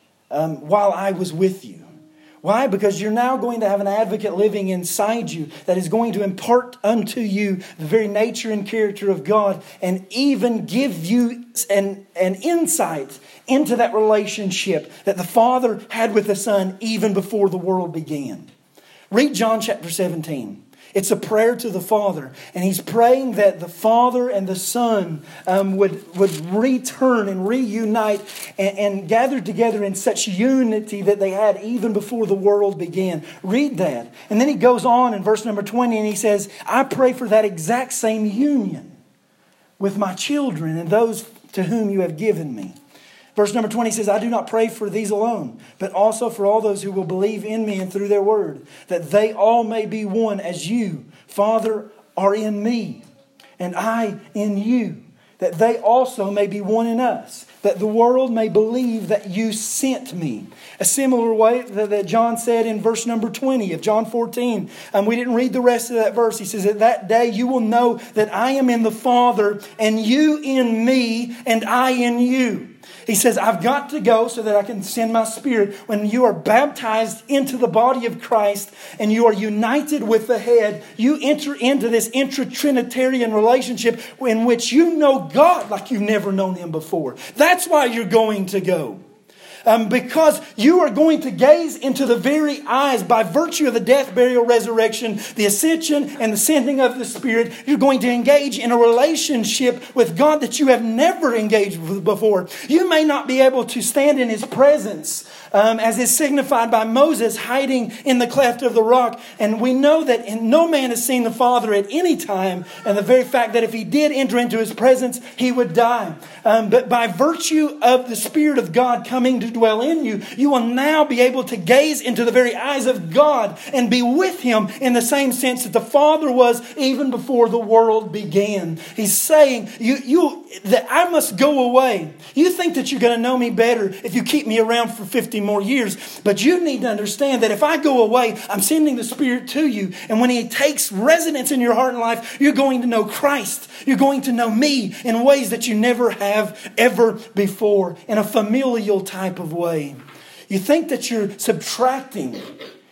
um, while I was with you. Why? Because you're now going to have an advocate living inside you that is going to impart unto you the very nature and character of God and even give you an, an insight into that relationship that the Father had with the Son even before the world began. Read John chapter seventeen. It's a prayer to the Father. And He's praying that the Father and the Son um, would, would return and reunite and, and gather together in such unity that they had even before the world began. Read that. And then He goes on in verse number twenty and He says, I pray for that exact same union with my children and those to whom you have given me. Verse number twenty says, I do not pray for these alone, but also for all those who will believe in me and through their word, that they all may be one as you, Father, are in me, and I in you, that they also may be one in us, that the world may believe that you sent me. A similar way that John said in verse number twenty of John fourteen. And we didn't read the rest of that verse. He says, at that day you will know that I am in the Father, and you in me, and I in you. He says, I've got to go so that I can send my Spirit. When you are baptized into the body of Christ and you are united with the head, you enter into this intra-Trinitarian relationship in which you know God like you've never known Him before. That's why you're going to go. Um, because you are going to gaze into the very eyes by virtue of the death, burial, resurrection, the ascension, and the sending of the Spirit. You're going to engage in a relationship with God that you have never engaged with before. You may not be able to stand in His presence um, as is signified by Moses hiding in the cleft of the rock. And we know that no man has seen the Father at any time. And the very fact that if he did enter into His presence, he would die. Um, but by virtue of the Spirit of God coming to dwell in you, you will now be able to gaze into the very eyes of God and be with Him in the same sense that the Father was even before the world began. He's saying, you, you, that I must go away. You think that you're going to know me better if you keep me around for fifty more years. But you need to understand that if I go away, I'm sending the Spirit to you. And when He takes residence in your heart and life, you're going to know Christ. You're going to know me in ways that you never have ever before, in a familial type of way. You think that you're subtracting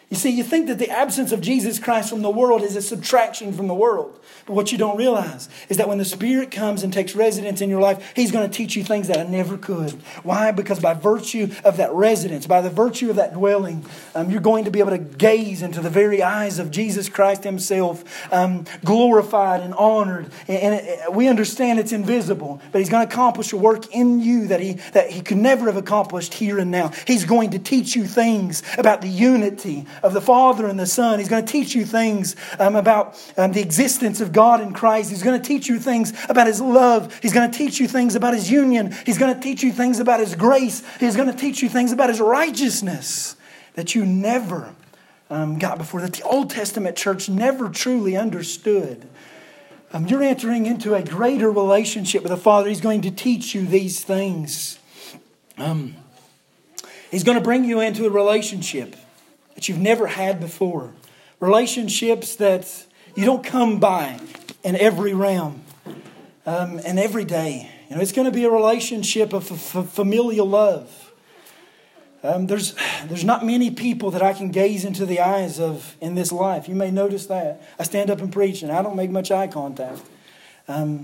You see, you think that the absence of Jesus Christ from the world is a subtraction from the world. But what you don't realize is that when the Spirit comes and takes residence in your life, He's going to teach you things that I never could. Why? Because by virtue of that residence, by the virtue of that dwelling, um, you're going to be able to gaze into the very eyes of Jesus Christ Himself, um, glorified and honored. And, and it, we understand it's invisible, but He's going to accomplish a work in you that He that He could never have accomplished here and now. He's going to teach you things about the unity of the Father and the Son. He's going to teach you things um, about um, the existence of God in Christ. He's going to teach you things about His love. He's going to teach you things about His union. He's going to teach you things about His grace. He's going to teach you things about His righteousness that you never um, got before, that the Old Testament church never truly understood. Um, you're entering into a greater relationship with the Father. He's going to teach you these things. Um, he's going to bring you into a relationship that you've never had before. Relationships that you don't come by in every realm um, and every day. You know, it's going to be a relationship of f- f- familial love. Um, there's there's not many people that I can gaze into the eyes of in this life. You may notice that. I stand up and preach and I don't make much eye contact. Um,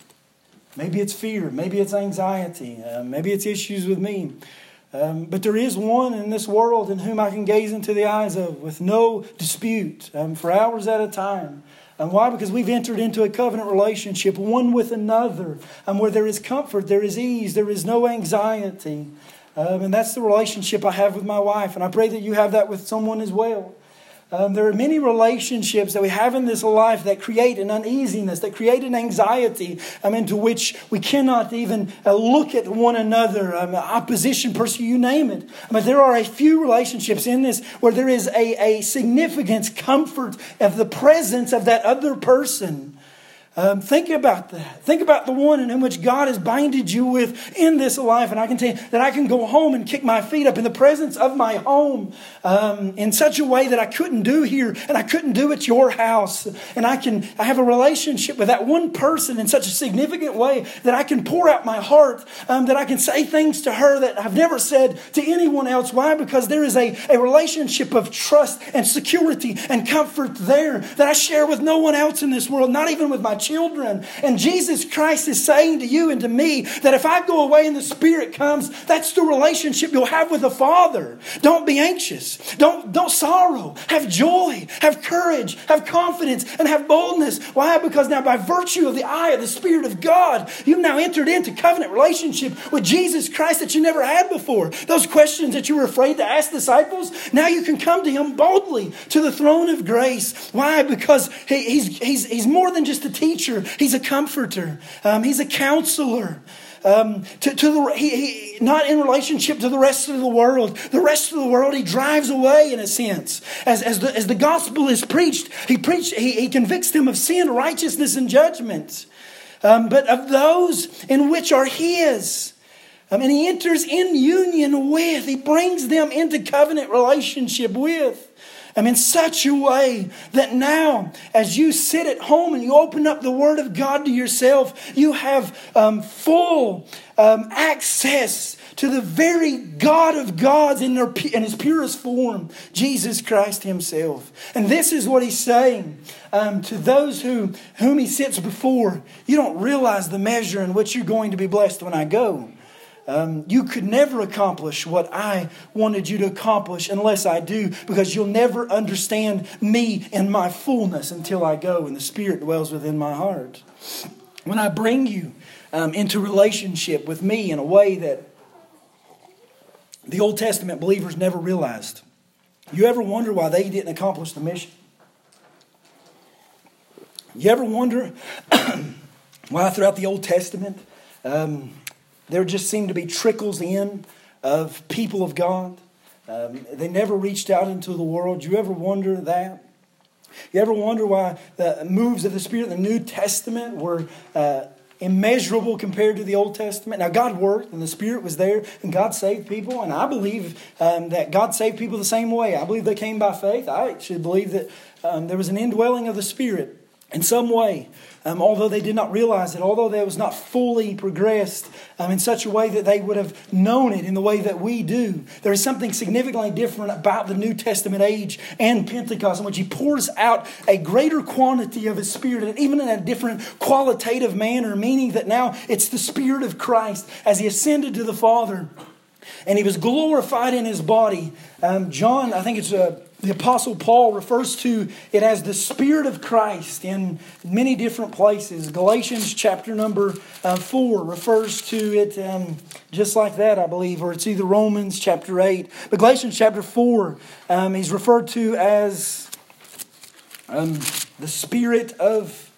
maybe it's fear. Maybe it's anxiety. Uh, maybe it's issues with me. Um, but there is one in this world in whom I can gaze into the eyes of with no dispute um, for hours at a time. And why? Because we've entered into a covenant relationship one with another, um, where there is comfort, there is ease, there is no anxiety. Um, and that's the relationship I have with my wife. And I pray that you have that with someone as well. Um, there are many relationships that we have in this life that create an uneasiness, that create an anxiety um, into which we cannot even uh, look at one another, um, opposition, person, you name it. But there are a few relationships in this where there is a, a significant comfort of the presence of that other person. Um, think about that. Think about the one in which God has binded you with in this life. And I can tell you that I can go home and kick my feet up in the presence of my home um, in such a way that I couldn't do here and I couldn't do at your house. And I can I have a relationship with that one person in such a significant way that I can pour out my heart, um, that I can say things to her that I've never said to anyone else. Why? Because there is a, a relationship of trust and security and comfort there that I share with no one else in this world, not even with my children. And Jesus Christ is saying to you and to me that if I go away and the Spirit comes, that's the relationship you'll have with the Father. Don't be anxious. Don't, don't sorrow. Have joy. Have courage. Have confidence. And have boldness. Why? Because now by virtue of the eye of the Spirit of God, you've now entered into covenant relationship with Jesus Christ that you never had before. Those questions that you were afraid to ask disciples, now you can come to Him boldly to the throne of grace. Why? Because he, he's, he's, he's more than just a teacher. He's a comforter. Um, he's a counselor. Um, to, to the, he, he, not in relationship to the rest of the world. The rest of the world He drives away in a sense. As, as, the, as the gospel is preached, He preached, he, he convicts them of sin, righteousness, and judgment. Um, but of those in which are His. Um, and He enters in union with. He brings them into covenant relationship with. Um, in such a way that now, as you sit at home and you open up the Word of God to yourself, you have um, full um, access to the very God of gods in, their, in His purest form, Jesus Christ Himself. And this is what He's saying um, to those who whom He sits before. You don't realize the measure in which you're going to be blessed when I go. Um, you could never accomplish what I wanted you to accomplish unless I do, because you'll never understand me in my fullness until I go and the Spirit dwells within my heart. When I bring you um, into relationship with me in a way that the Old Testament believers never realized. You ever wonder why they didn't accomplish the mission? You ever wonder why throughout the Old Testament um, there just seemed to be trickles in of people of God? Um, they never reached out into the world. You ever wonder that? You ever wonder why the moves of the Spirit in the New Testament were uh, immeasurable compared to the Old Testament? Now, God worked and the Spirit was there and God saved people. And I believe um, that God saved people the same way. I believe they came by faith. I actually believe that um, there was an indwelling of the Spirit in some way, um, although they did not realize it, although they was not fully progressed um, in such a way that they would have known it in the way that we do. There is something significantly different about the New Testament age and Pentecost, in which He pours out a greater quantity of His Spirit, and even in a different qualitative manner, meaning that now it's the Spirit of Christ as He ascended to the Father and He was glorified in His body. Um, John, I think it's a The Apostle Paul refers to it as the Spirit of Christ in many different places. Galatians chapter number uh, four refers to it um, just like that, I believe. Or it's either Romans chapter eight. But Galatians chapter four, um, he's referred to as um, the Spirit of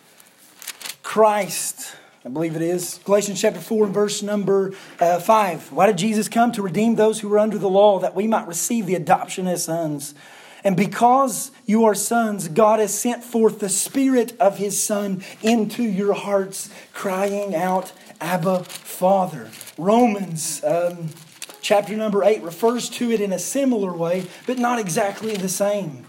Christ. I believe it is. Galatians chapter four and verse number uh, five. Why did Jesus come? To redeem those who were under the law, that we might receive the adoption as sons. And because you are sons, God has sent forth the Spirit of His Son into your hearts, crying out, Abba, Father. Romans um, chapter number eight refers to it in a similar way, but not exactly the same.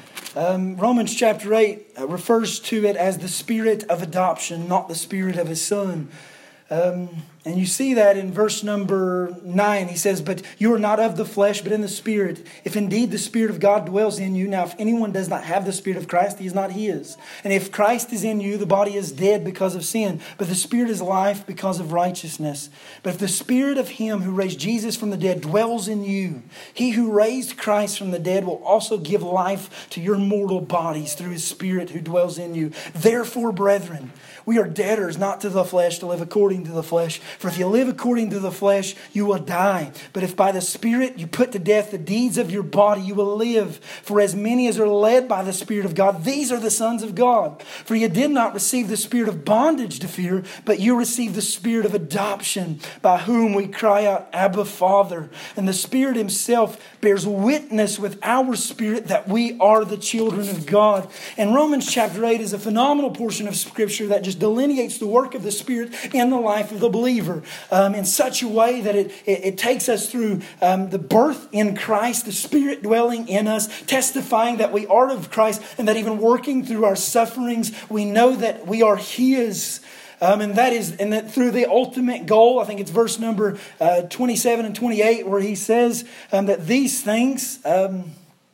Um, Romans chapter eight refers to it as the Spirit of adoption, not the Spirit of His Son. Um, and you see that in verse number nine. He says, but you are not of the flesh, but in the Spirit. If indeed the Spirit of God dwells in you. Now, if anyone does not have the Spirit of Christ, he is not his. And if Christ is in you, the body is dead because of sin, but the Spirit is life because of righteousness. But if the Spirit of Him who raised Jesus from the dead dwells in you, He who raised Christ from the dead will also give life to your mortal bodies through His Spirit who dwells in you. Therefore, brethren, we are debtors not to the flesh to live according to the flesh. For if you live according to the flesh, you will die. But if by the Spirit you put to death the deeds of your body, you will live. For as many as are led by the Spirit of God, these are the sons of God. For you did not receive the spirit of bondage to fear, but you received the Spirit of adoption, by whom we cry out, Abba, Father. And the Spirit Himself bears witness with our spirit that we are the children of God. And Romans chapter eight is a phenomenal portion of Scripture that just delineates the work of the Spirit in the life of the believer um, in such a way that it, it, it takes us through um, the birth in Christ, the Spirit dwelling in us, testifying that we are of Christ, and that even working through our sufferings, we know that we are His. Um, and that is, and that through the ultimate goal, I think it's verse number uh, twenty-seven and twenty-eight, where he says um, that these things um,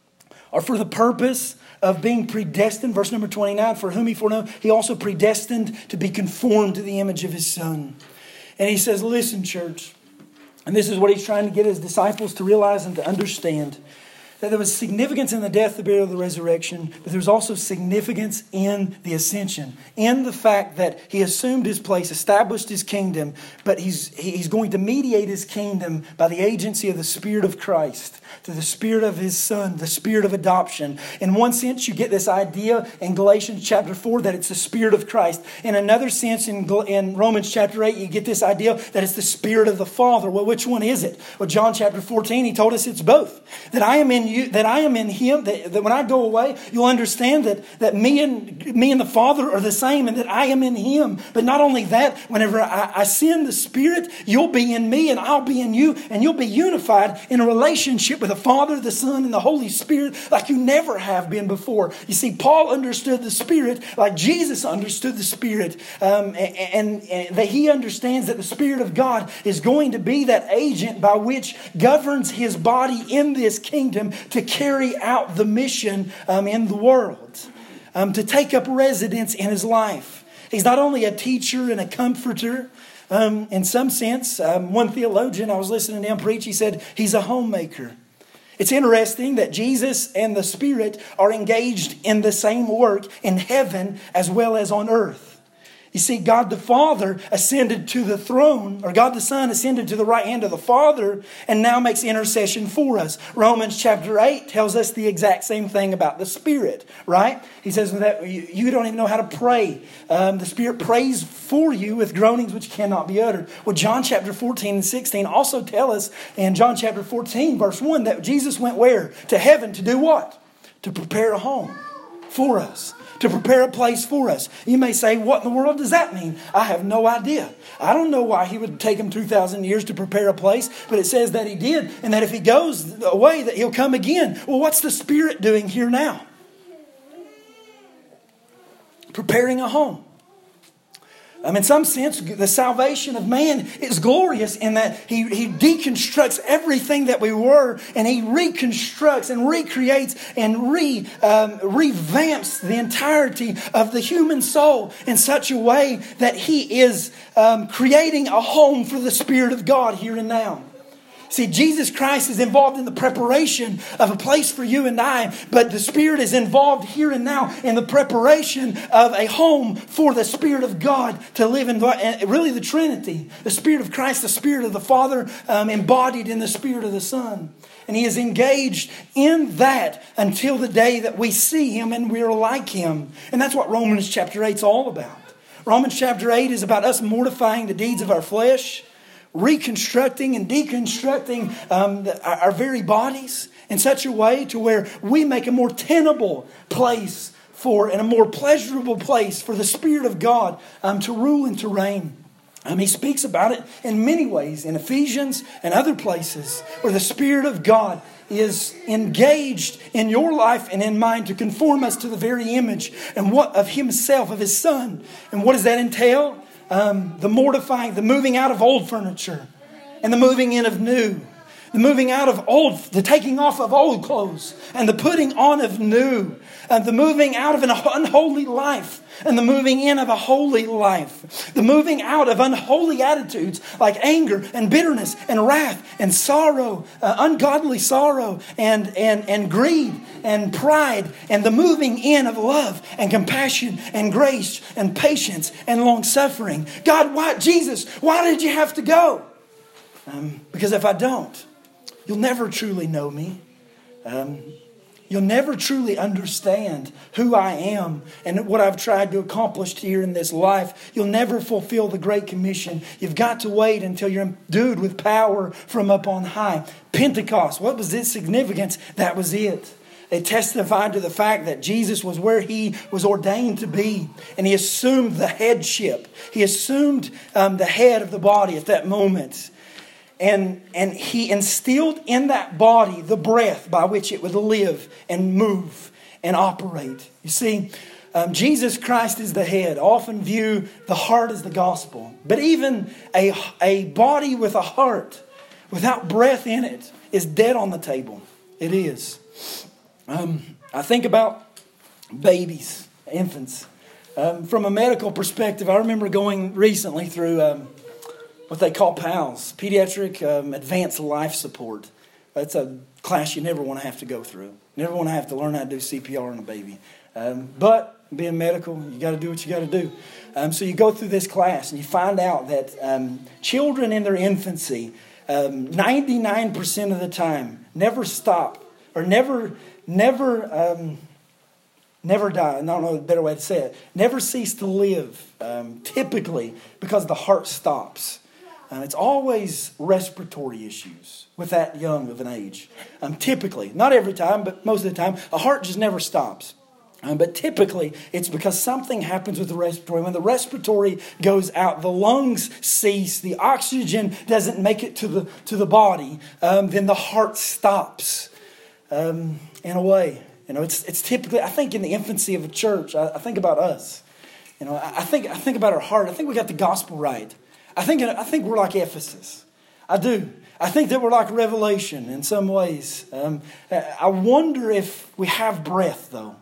are for the purpose of being predestined. Verse number twenty-nine, for whom He foreknew, He also predestined to be conformed to the image of His Son. And he says, listen, church, and this is what he's trying to get his disciples to realize and to understand, that there was significance in the death, the burial, the resurrection, but there was also significance in the ascension, in the fact that He assumed His place, established His kingdom, but he's, he's going to mediate His kingdom by the agency of the Spirit of Christ, to the Spirit of His Son, the Spirit of adoption. In one sense, you get this idea in Galatians chapter four that it's the Spirit of Christ. In another sense, in, in Romans chapter eight, you get this idea that it's the Spirit of the Father. Well, which one is it? Well, John chapter fourteen, He told us it's both. That I am in you, that I am in Him, that, that when I go away, you'll understand that, that me and me and the Father are the same, and that I am in Him. But not only that, whenever I, I send the Spirit, you'll be in me and I'll be in you, and you'll be unified in a relationship with the Father, the Son, and the Holy Spirit like you never have been before. You see, Paul understood the Spirit like Jesus understood the Spirit. Um, and, and that he understands that the Spirit of God is going to be that agent by which governs His body in this kingdom to carry out the mission um, in the world. Um, to take up residence in His life. He's not only a teacher and a comforter, um, in some sense. Um, one theologian, I was listening to him preach, he said He's a homemaker. It's interesting that Jesus and the Spirit are engaged in the same work in heaven as well as on earth. You see, God the Father ascended to the throne, or God the Son ascended to the right hand of the Father, and now makes intercession for us. Romans chapter eight tells us the exact same thing about the Spirit, right? He says that you don't even know how to pray. Um, the Spirit prays for you with groanings which cannot be uttered. Well, John chapter fourteen and sixteen also tell us in John chapter fourteen, verse one, that Jesus went where? To heaven to do what? To prepare a home for us. To prepare a place for us. You may say, what in the world does that mean? I have no idea. I don't know why He would take Him two thousand years to prepare a place, but it says that He did, and that if He goes away, that He'll come again. Well, what's the Spirit doing here now? preparing a home. Um, in some sense, the salvation of man is glorious in that he, he deconstructs everything that we were, and He reconstructs and recreates and re, um, revamps the entirety of the human soul in such a way that He is um, creating a home for the Spirit of God here and now. See, Jesus Christ is involved in the preparation of a place for you and I, but the Spirit is involved here and now in the preparation of a home for the Spirit of God to live in. And really the Trinity, the Spirit of Christ, the Spirit of the Father, um, embodied in the Spirit of the Son. And He is engaged in that until the day that we see Him and we're like Him. And that's what Romans chapter eight is all about. Romans chapter eight is about us mortifying the deeds of our flesh, reconstructing and deconstructing um, the, our, our very bodies in such a way to where we make a more tenable place for and a more pleasurable place for the Spirit of God um, to rule and to reign. Um, he speaks about it in many ways in Ephesians and other places where the Spirit of God is engaged in your life and in mine to conform us to the very image and what of Himself, of His Son. And what does that entail? Um, the mortifying, the moving out of old furniture and the moving in of new. The moving out of old, the taking off of old clothes and the putting on of new. And the moving out of an unholy life and the moving in of a holy life. The moving out of unholy attitudes like anger and bitterness and wrath and sorrow, uh, ungodly sorrow and, and, and greed and pride. And the moving in of love and compassion and grace and patience and long suffering. God, why, Jesus, why did you have to go? Um, because if I don't, you'll never truly know me. Um, you'll never truly understand who I am and what I've tried to accomplish here in this life. You'll never fulfill the Great Commission. You've got to wait until you're endued with power from up on high. Pentecost, what was its significance? That was it. It testified to the fact that Jesus was where He was ordained to be. And He assumed the headship. He assumed um, the head of the body at that moment. And, and He instilled in that body the breath by which it would live and move and operate. You see, um, Jesus Christ is the head. Often view the heart as the gospel. But even a, a body with a heart without breath in it is dead on the table. It is. Um, I think about babies, infants. Um, from a medical perspective, I remember going recently through Um, what they call PALS, Pediatric um, Advanced Life Support. That's a class you never want to have to go through. Never want to have to learn how to do C P R on a baby. Um, but being medical, you got to do what you got to do. Um, so you go through this class and you find out that um, children in their infancy, um, ninety-nine percent of the time, never stop or never, never, um, never die. I don't know a better way to say it. Never cease to live, um, typically because the heart stops. Uh, it's always respiratory issues with that young of an age. Um, typically, not every time, but most of the time, a heart just never stops. Um, but typically, it's because something happens with the respiratory. When the respiratory goes out, the lungs cease, the oxygen doesn't make it to the to the body, um, then the heart stops. Um, in a way, you know, it's it's typically. I think in the infancy of a church, I, I think about us. You know, I, I think I think about our heart. I think we got the gospel right. I think I think we're like Ephesus. I do. I think that we're like Revelation in some ways. Um, I wonder if we have breath, though.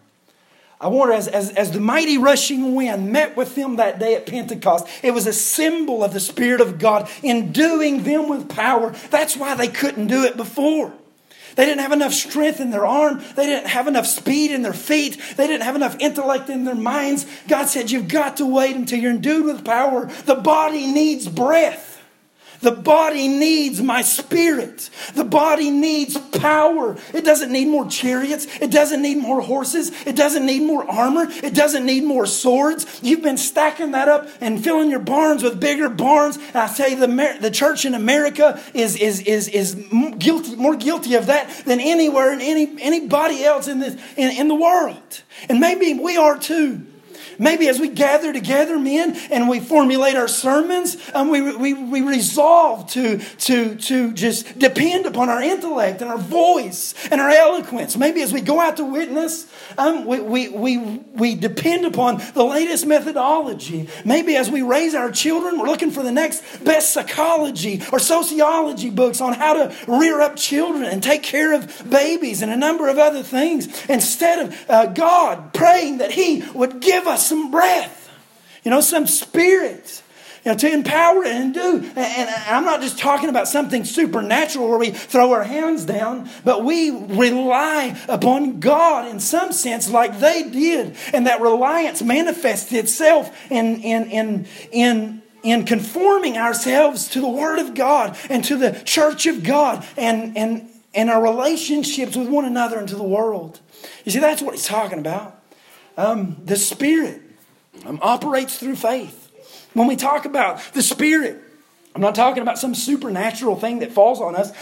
I wonder, as, as, as the mighty rushing wind met with them that day at Pentecost, it was a symbol of the Spirit of God enduing them with power. That's why they couldn't do it before. They didn't have enough strength in their arm. They didn't have enough speed in their feet. They didn't have enough intellect in their minds. God said, you've got to wait until you're endued with power. The body needs breath. The body needs my Spirit. The body needs power. It doesn't need more chariots. It doesn't need more horses. It doesn't need more armor. It doesn't need more swords. You've been stacking that up and filling your barns with bigger barns. And I tell you, the, the church in America is, is, is, is guilty, more guilty of that than anywhere and any, anybody else in, this, in, in the world. And maybe we are too. Maybe as we gather together, men, and we formulate our sermons, um, we, we, we resolve to, to, to just depend upon our intellect and our voice and our eloquence. Maybe as we go out to witness, um, we, we, we, we depend upon the latest methodology. Maybe as we raise our children, we're looking for the next best psychology or sociology books on how to rear up children and take care of babies and a number of other things. Instead of uh, God praying that He would give us some breath, you know, some spirit, you know, to empower and do. And, and I'm not just talking about something supernatural where we throw our hands down, but we rely upon God in some sense like they did. And that reliance manifests itself in, in, in, in, in conforming ourselves to the Word of God and to the church of God and, and, and our relationships with one another and to the world. You see, that's what he's talking about. Um, the Spirit um, operates through faith. When we talk about the Spirit, I'm not talking about some supernatural thing that falls on us.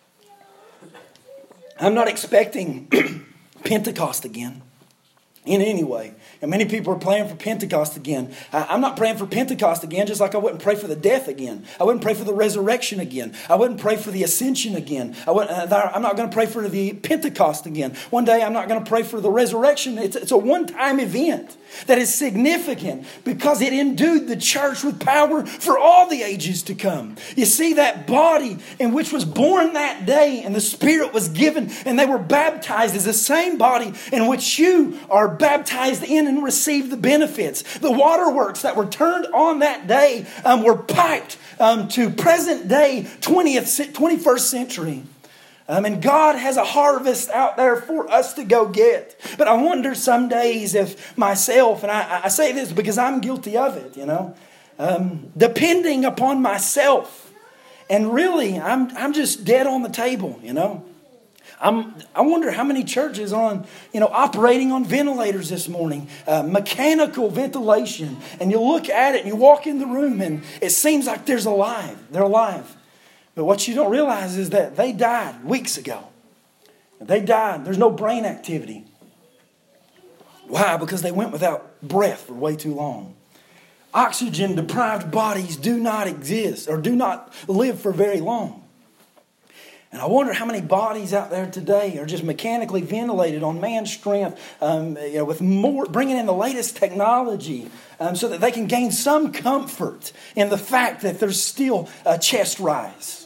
I'm not expecting Pentecost again in any way. And many people are praying for Pentecost again. I'm not praying for Pentecost again, just like I wouldn't pray for the death again. I wouldn't pray for the resurrection again. I wouldn't pray for the ascension again. I wouldn't, I'm not going to pray for the Pentecost again. One day I'm not going to pray for the resurrection. It's, it's a one-time event that is significant because it endued the church with power for all the ages to come. You see, that body in which was born that day and the Spirit was given and they were baptized is the same body in which you are baptized in and receive the benefits. The waterworks that were turned on that day um, were piped um, to present day twentieth, twenty-first century. Um, and God has a harvest out there for us to go get. But I wonder some days if myself, and I, I say this because I'm guilty of it, you know, um, depending upon myself. And really, I'm I'm just dead on the table, you know. I'm, I wonder how many churches are on, you know, operating on ventilators this morning, uh, mechanical ventilation. And you look at it and you walk in the room and it seems like there's alive. They're alive. But what you don't realize is that they died weeks ago. They died. There's no brain activity. Why? Because they went without breath for way too long. Oxygen-deprived bodies do not exist or do not live for very long. And I wonder how many bodies out there today are just mechanically ventilated on man's strength, um, you know, with more, bringing in the latest technology um, so that they can gain some comfort in the fact that there's still a chest rise.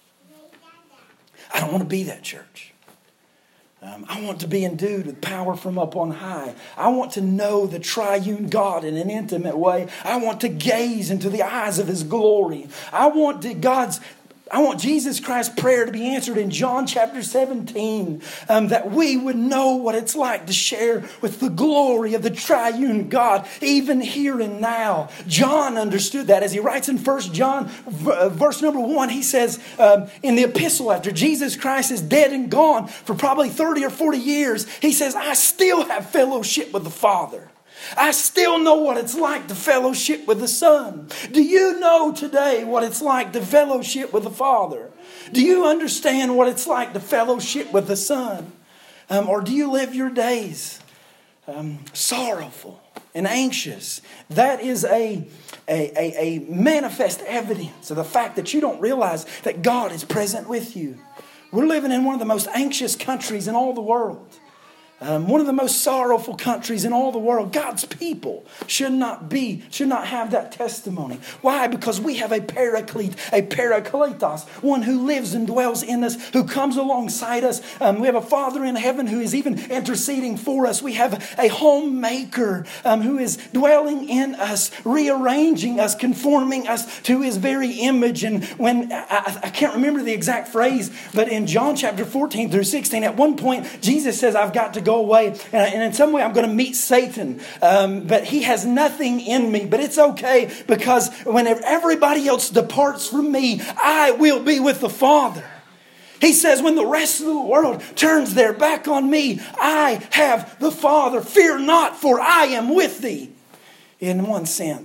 I don't want to be that church. Um, I want to be endued with power from up on high. I want to know the triune God in an intimate way. I want to gaze into the eyes of His glory. I want to, God's I want Jesus Christ's prayer to be answered in John chapter seventeen, um, that we would know what it's like to share with the glory of the triune God, even here and now. John understood that as he writes in First John, verse number one, he says um, in the epistle after Jesus Christ is dead and gone for probably thirty or forty years, he says, I still have fellowship with the Father. I still know what it's like to fellowship with the Son. Do you know today what it's like to fellowship with the Father? Do you understand what it's like to fellowship with the Son? Um, or do you live your days um, sorrowful and anxious? That is a, a, a, a manifest evidence of the fact that you don't realize that God is present with you. We're living in one of the most anxious countries in all the world. Um, one of the most sorrowful countries in all the world. God's people should not be, should not have that testimony. Why? Because we have a paraclete, a parakletos, one who lives and dwells in us, who comes alongside us. Um, we have a Father in heaven who is even interceding for us. We have a homemaker um, who is dwelling in us, rearranging us, conforming us to His very image. And when, I, I can't remember the exact phrase, but in John chapter fourteen through sixteen, at one point, Jesus says, I've got to go away, and in some way I'm going to meet Satan, um, but he has nothing in me. But it's okay, because whenever everybody else departs from me, I will be with the Father. He says, when the rest of the world turns their back on me, I have the Father. Fear not, for I am with thee. In one sense,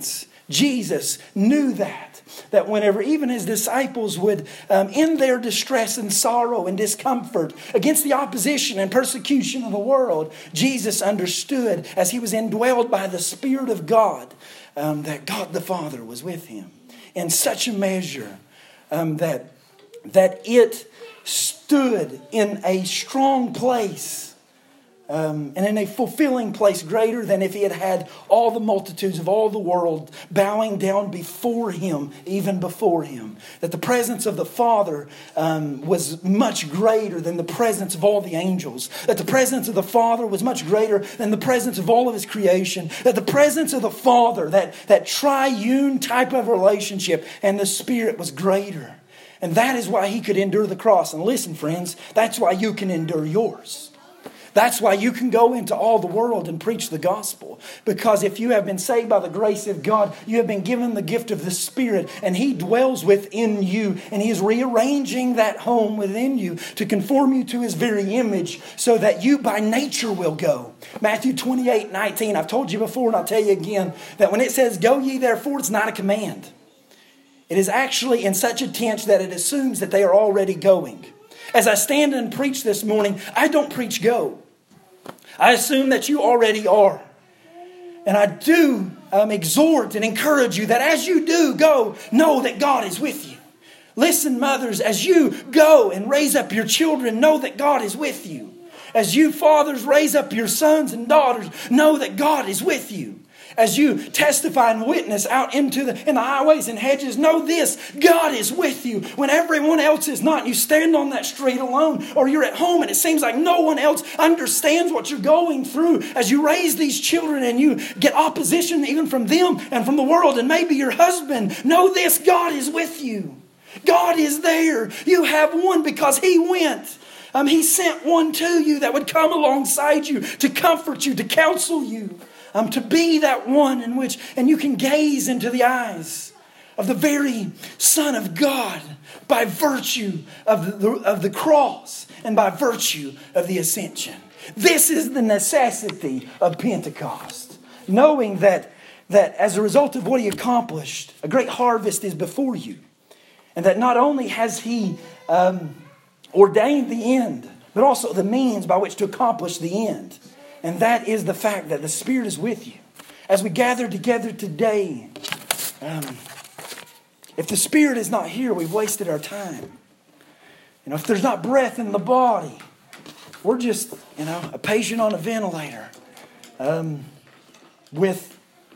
Jesus knew that. That whenever even his disciples would, um, in their distress and sorrow and discomfort against the opposition and persecution of the world, Jesus understood as he was indwelled by the Spirit of God, um, that God the Father was with him in such a measure um, that, that it stood in a strong place. Um, and in a fulfilling place greater than if he had had all the multitudes of all the world bowing down before him, even before him. That the presence of the Father um, was much greater than the presence of all the angels. That the presence of the Father was much greater than the presence of all of his creation. That the presence of the Father, that, that triune type of relationship, and the Spirit was greater. And that is why he could endure the cross. And listen, friends, that's why you can endure yours. That's why you can go into all the world and preach the gospel. Because if you have been saved by the grace of God, you have been given the gift of the Spirit, and He dwells within you, and He is rearranging that home within you to conform you to His very image so that you by nature will go. Matthew twenty-eight nineteen, I've told you before and I'll tell you again, that when it says, "Go ye therefore," it's not a command. It is actually in such a tense that it assumes that they are already going. As I stand and preach this morning, I don't preach go. I assume that you already are. And I do um, exhort and encourage you that as you do go, know that God is with you. Listen, mothers, as you go and raise up your children, know that God is with you. As you fathers raise up your sons and daughters, know that God is with you. As you testify and witness out into the, in the highways and hedges, know this: God is with you. When everyone else is not, you stand on that street alone, or you're at home and it seems like no one else understands what you're going through. As you raise these children and you get opposition even from them and from the world and maybe your husband, know this: God is with you. God is there. You have one because He went. Um, he sent one to you that would come alongside you to comfort you, to counsel you. Um, to be that one in which, and you can gaze into the eyes of the very Son of God by virtue of the, of the cross and by virtue of the ascension. This is the necessity of Pentecost. Knowing that, that as a result of what He accomplished, a great harvest is before you. And that not only has He um, ordained the end, but also the means by which to accomplish the end. And that is the fact that the Spirit is with you. As we gather together today, um, if the Spirit is not here, we've wasted our time. You know, if there's not breath in the body, we're just, you know, a patient on a ventilator um, with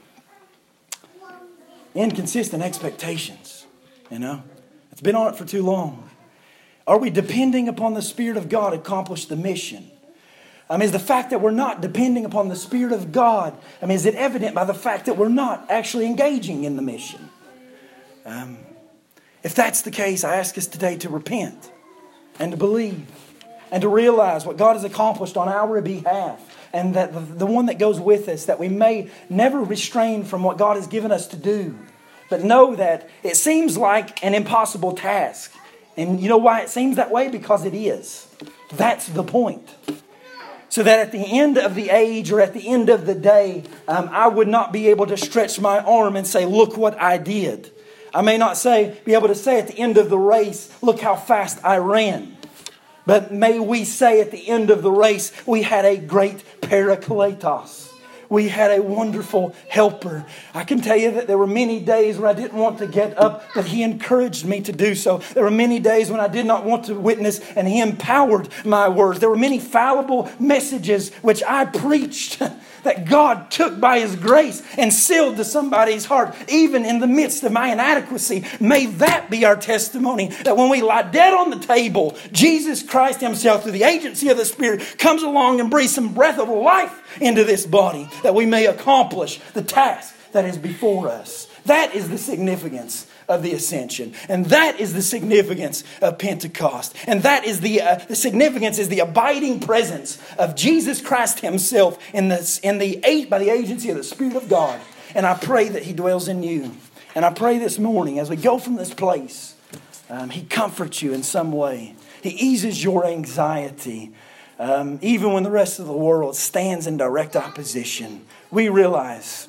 inconsistent expectations. You know, it's been on it for too long. Are we depending upon the Spirit of God to accomplish the mission? I mean, is the fact that we're not depending upon the Spirit of God, I mean, is it evident by the fact that we're not actually engaging in the mission? Um, if that's the case, I ask us today to repent and to believe and to realize what God has accomplished on our behalf, and that the, the one that goes with us, that we may never restrain from what God has given us to do, but know that it seems like an impossible task. And you know why it seems that way? Because it is. That's the point. So that at the end of the age or at the end of the day, um, I would not be able to stretch my arm and say, look what I did. I may not say, be able to say at the end of the race, look how fast I ran. But may we say at the end of the race, we had a great parakletos. We had a wonderful helper. I can tell you that there were many days when I didn't want to get up, but He encouraged me to do so. There were many days when I did not want to witness, and He empowered my words. There were many fallible messages which I preached that God took by His grace and sealed to somebody's heart, even in the midst of my inadequacy. May that be our testimony, that when we lie dead on the table, Jesus Christ Himself, through the agency of the Spirit, comes along and breathes some breath of life into this body, that we may accomplish the task that is before us. That is the significance of the ascension. And that is the significance of Pentecost. And that is the, uh, the significance is the abiding presence of Jesus Christ Himself in the, in the, by the agency of the Spirit of God. And I pray that He dwells in you. And I pray this morning as we go from this place, um, He comforts you in some way. He eases your anxiety. Um, even when the rest of the world stands in direct opposition, we realize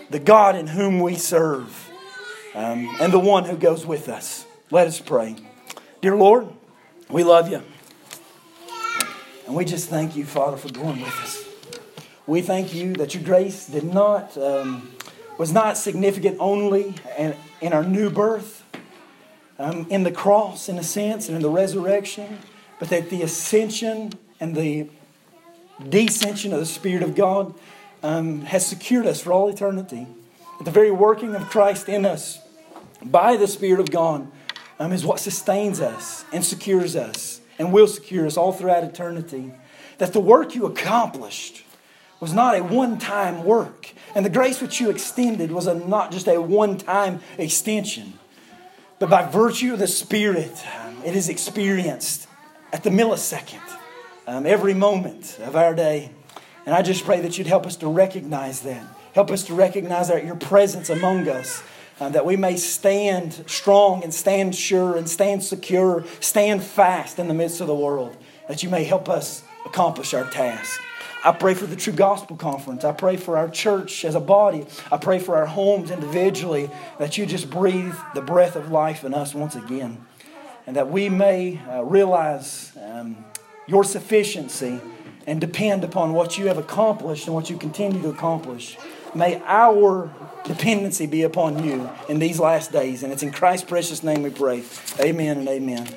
the God in whom we serve, um, and the one who goes with us. Let us pray. Dear Lord, we love you. And we just thank you, Father, for going with us. We thank you that your grace did not um, was not significant only in, in our new birth, um, in the cross, in a sense, and in the resurrection, but that the ascension and the descension of the Spirit of God um, has secured us for all eternity. That the very working of Christ in us by the Spirit of God um, is what sustains us and secures us and will secure us all throughout eternity. That the work you accomplished was not a one-time work. And the grace which you extended was a, not just a one-time extension. But by virtue of the Spirit, um, it is experienced at the millisecond, um, every moment of our day. And I just pray that you'd help us to recognize that. Help us to recognize that your presence among us, uh, that we may stand strong and stand sure and stand secure, stand fast in the midst of the world, that you may help us accomplish our task. I pray for the True Gospel Conference. I pray for our church as a body. I pray for our homes individually, that you just breathe the breath of life in us once again. And that we may uh, realize um, your sufficiency and depend upon what you have accomplished and what you continue to accomplish. May our dependency be upon you in these last days. And it's in Christ's precious name we pray. Amen and amen.